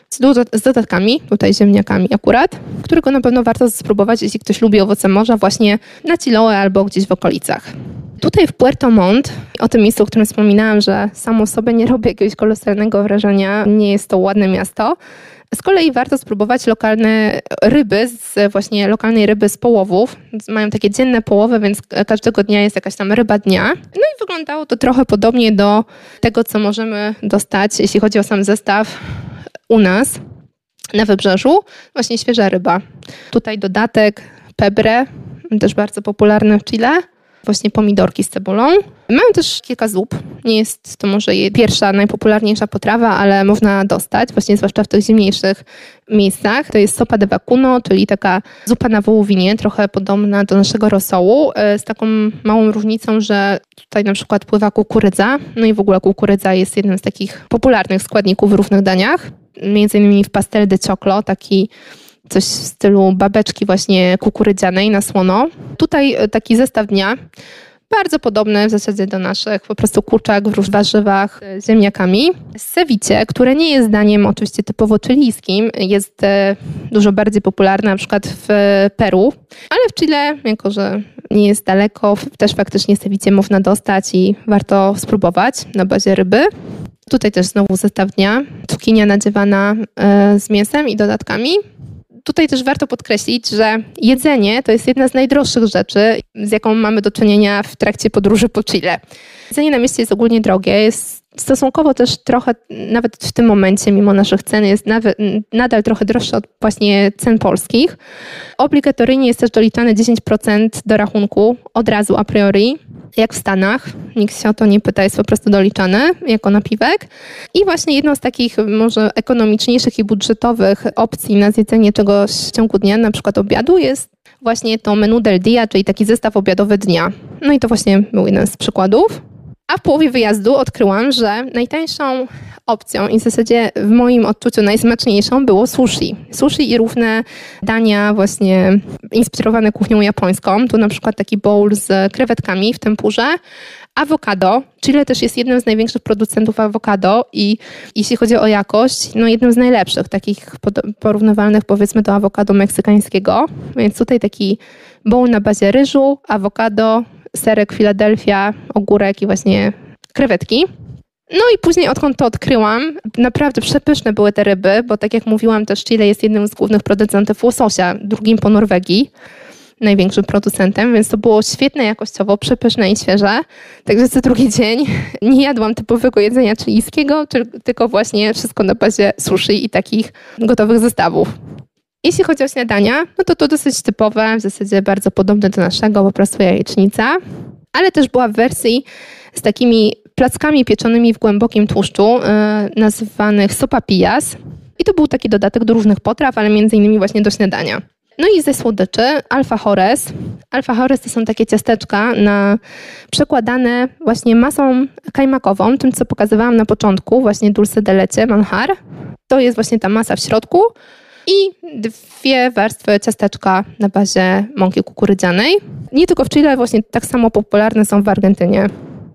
z dodatkami, tutaj ziemniakami akurat, którego na pewno warto spróbować, jeśli ktoś lubi owoce morza właśnie na Chiloé albo gdzieś w okolicach. Tutaj w Puerto Montt, o tym miejscu, o którym wspominałam, że samo sobie nie robi jakiegoś kolosalnego wrażenia, nie jest to ładne miasto. Z kolei warto spróbować lokalne ryby, właśnie lokalnej ryby z połowów. Mają takie dzienne połowy, więc każdego dnia jest jakaś tam ryba dnia. No i wyglądało to trochę podobnie do tego, co możemy dostać, jeśli chodzi o sam zestaw u nas na wybrzeżu. Właśnie świeża ryba. Tutaj dodatek pebre, też bardzo popularne w Chile. Właśnie pomidorki z cebulą. Mają też kilka zup. Nie jest to może jej pierwsza, najpopularniejsza potrawa, ale można dostać, właśnie zwłaszcza w tych zimniejszych miejscach. To jest sopa de vacuno, czyli taka zupa na wołowinie, trochę podobna do naszego rosołu, z taką małą różnicą, że tutaj na przykład pływa kukurydza. No i w ogóle kukurydza jest jednym z takich popularnych składników w różnych daniach. Między innymi w pastel de choclo, taki coś w stylu babeczki właśnie kukurydzianej na słono. Tutaj taki zestaw dnia, bardzo podobny w zasadzie do naszych, po prostu kurczak w warzywach z ziemniakami. Ceviche, które nie jest daniem oczywiście typowo chilijskim, jest dużo bardziej popularne na przykład w Peru, ale w Chile, jako że nie jest daleko, też faktycznie ceviche można dostać i warto spróbować na bazie ryby. Tutaj też znowu zestaw dnia, cukinia nadziewana z mięsem i dodatkami. Tutaj też warto podkreślić, że jedzenie to jest jedna z najdroższych rzeczy, z jaką mamy do czynienia w trakcie podróży po Chile. Jedzenie na mieście jest ogólnie drogie, jest stosunkowo też trochę, nawet w tym momencie, mimo naszych cen, jest nadal trochę droższe od właśnie cen polskich. Obligatoryjnie jest też doliczane 10% do rachunku od razu a priori, jak w Stanach. Nikt się o to nie pyta, jest po prostu doliczany jako napiwek. I właśnie jedną z takich może ekonomiczniejszych i budżetowych opcji na zjedzenie czegoś w ciągu dnia, na przykład obiadu, jest właśnie to menu del dia, czyli taki zestaw obiadowy dnia. No i to właśnie był jeden z przykładów. A w połowie wyjazdu odkryłam, że najtańszą opcją i w zasadzie w moim odczuciu najsmaczniejszą było sushi. Sushi i różne dania właśnie inspirowane kuchnią japońską. Tu na przykład taki bowl z krewetkami w tempurze. Awokado. Chile też jest jednym z największych producentów awokado i jeśli chodzi o jakość, no jednym z najlepszych, takich porównywalnych powiedzmy do awokado meksykańskiego. Więc tutaj taki bowl na bazie ryżu, awokado, serek Philadelphia, ogórek i właśnie krewetki. No i później odkąd to odkryłam, naprawdę przepyszne były te ryby, bo tak jak mówiłam, też Chile jest jednym z głównych producentów łososia, drugim po Norwegii, największym producentem, więc to było świetne jakościowo, przepyszne i świeże. Także co drugi dzień nie jadłam typowego jedzenia chilijskiego, tylko właśnie wszystko na bazie sushi i takich gotowych zestawów. Jeśli chodzi o śniadania, no to dosyć typowe, w zasadzie bardzo podobne do naszego, po prostu jajecznica, ale też była w wersji z takimi plackami pieczonymi w głębokim tłuszczu, nazywanych sopapillas. I to był taki dodatek do różnych potraw, ale między innymi właśnie do śniadania. No i ze słodyczy alfajores. Alfajores to są takie ciasteczka przekładane właśnie masą kajmakową, tym co pokazywałam na początku, właśnie dulce de leche, manjar. To jest właśnie ta masa w środku. I 2 warstwy ciasteczka na bazie mąki kukurydzianej. Nie tylko w Chile, właśnie tak samo popularne są w Argentynie.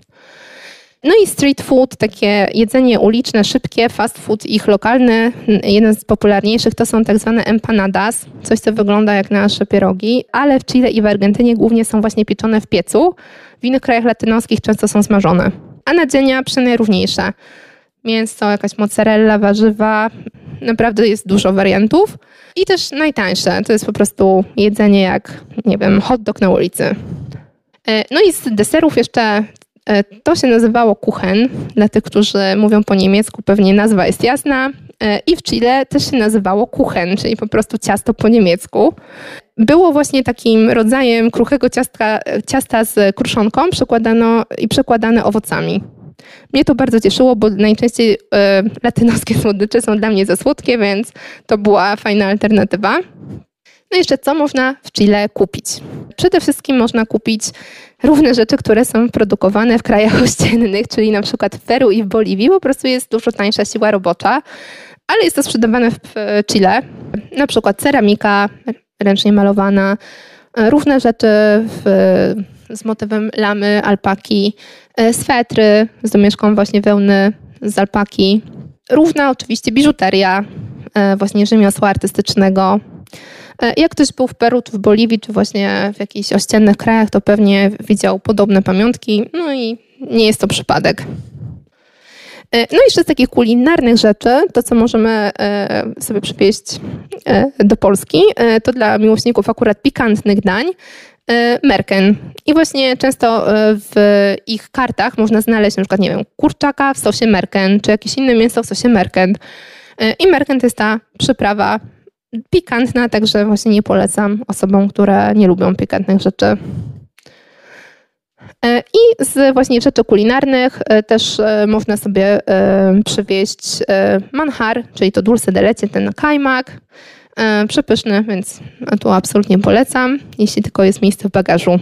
No i street food, takie jedzenie uliczne, szybkie, fast food, ich lokalny, jeden z popularniejszych to są tak zwane empanadas, coś co wygląda jak nasze pierogi, ale w Chile i w Argentynie głównie są właśnie pieczone w piecu. W innych krajach latynoskich często są smażone. A nadzienia najróżniejsze. Mięso, jakaś mozzarella, warzywa, naprawdę jest dużo wariantów. I też najtańsze, to jest po prostu jedzenie jak, nie wiem, hot dog na ulicy. No i z deserów jeszcze to się nazywało Kuchen. Dla tych, którzy mówią po niemiecku, pewnie nazwa jest jasna. i w Chile też się nazywało Kuchen, czyli po prostu ciasto po niemiecku. Było właśnie takim rodzajem kruchego ciasta z kruszonką przekładane owocami. Mnie to bardzo cieszyło, bo najczęściej latynoskie słodycze są dla mnie za słodkie, więc to była fajna alternatywa. No i jeszcze co można w Chile kupić? Przede wszystkim można kupić różne rzeczy, które są produkowane w krajach ościennych, czyli na przykład w Peru i w Boliwii. Po prostu jest dużo tańsza siła robocza, ale jest to sprzedawane w Chile. Na przykład ceramika ręcznie malowana, różne rzeczy z motywem lamy, alpaki, swetry z domieszką właśnie wełny z alpaki. Różna oczywiście biżuteria, właśnie rzemiosła artystycznego. Jak ktoś był w Peru, czy w Boliwii, czy właśnie w jakichś ościennych krajach, to pewnie widział podobne pamiątki, no i nie jest to przypadek. No i jeszcze z takich kulinarnych rzeczy, to co możemy sobie przywieźć do Polski, to dla miłośników akurat pikantnych dań, merken. I właśnie często w ich kartach można znaleźć na przykład, nie wiem, kurczaka w sosie merken, czy jakieś inne mięso w sosie merken. I merken to jest ta przyprawa pikantna, także właśnie nie polecam osobom, które nie lubią pikantnych rzeczy. I z właśnie rzeczy kulinarnych też można sobie przywieźć manjar, czyli to dulce de leche, ten kajmak. Przepyszny, więc tu absolutnie polecam, jeśli tylko jest miejsce w bagażu.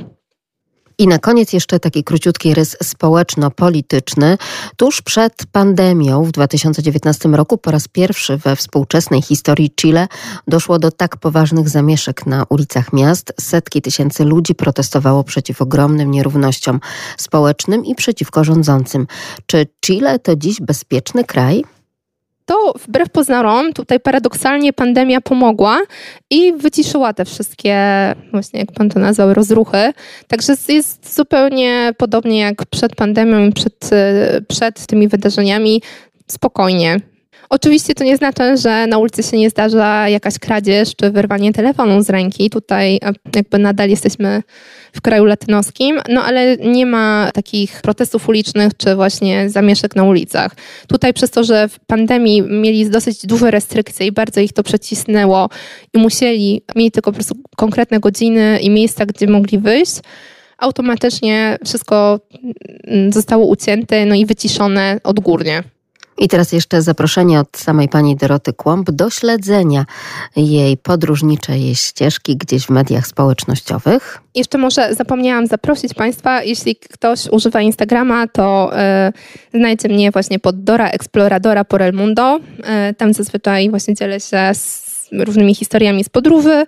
I na koniec jeszcze taki króciutki rys społeczno-polityczny. Tuż przed pandemią w 2019 roku po raz pierwszy we współczesnej historii Chile doszło do tak poważnych zamieszek na ulicach miast. Setki tysięcy ludzi protestowało przeciw ogromnym nierównościom społecznym i przeciwko rządzącym. Czy Chile to dziś bezpieczny kraj? To wbrew pozorom tutaj paradoksalnie pandemia pomogła i wyciszyła te wszystkie, właśnie jak pan to nazwał, rozruchy. Także jest zupełnie podobnie jak przed pandemią i przed tymi wydarzeniami, spokojnie. Oczywiście to nie znaczy, że na ulicy się nie zdarza jakaś kradzież czy wyrwanie telefonu z ręki. Tutaj jakby nadal jesteśmy w kraju latynoskim, no ale nie ma takich protestów ulicznych czy właśnie zamieszek na ulicach. Tutaj przez to, że w pandemii mieli dosyć duże restrykcje i bardzo ich to przecisnęło i mieli tylko po prostu konkretne godziny i miejsca, gdzie mogli wyjść, automatycznie wszystko zostało ucięte, no i wyciszone odgórnie. I teraz jeszcze zaproszenie od samej pani Doroty Kłąb do śledzenia jej podróżniczej ścieżki gdzieś w mediach społecznościowych. Jeszcze może zapomniałam zaprosić Państwa, jeśli ktoś używa Instagrama, to znajdzie mnie właśnie pod Dora Exploradora por el Mundo. Tam zazwyczaj właśnie dzielę się z różnymi historiami z podróży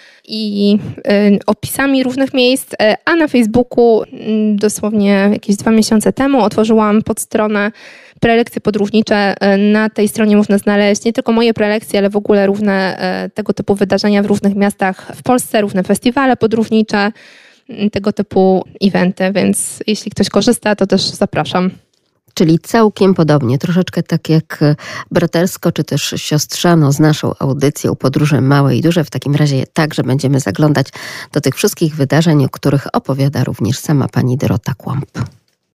i opisami różnych miejsc, a na Facebooku dosłownie jakieś 2 miesiące temu otworzyłam podstronę prelekcje podróżnicze. Na tej stronie można znaleźć nie tylko moje prelekcje, ale w ogóle różne tego typu wydarzenia w różnych miastach w Polsce, różne festiwale podróżnicze, tego typu eventy, więc jeśli ktoś korzysta, to też zapraszam. Czyli całkiem podobnie, troszeczkę tak jak bratersko, czy też siostrzano z naszą audycją Podróże Małe i Duże. W takim razie także będziemy zaglądać do tych wszystkich wydarzeń, o których opowiada również sama pani Dorota Kłąb.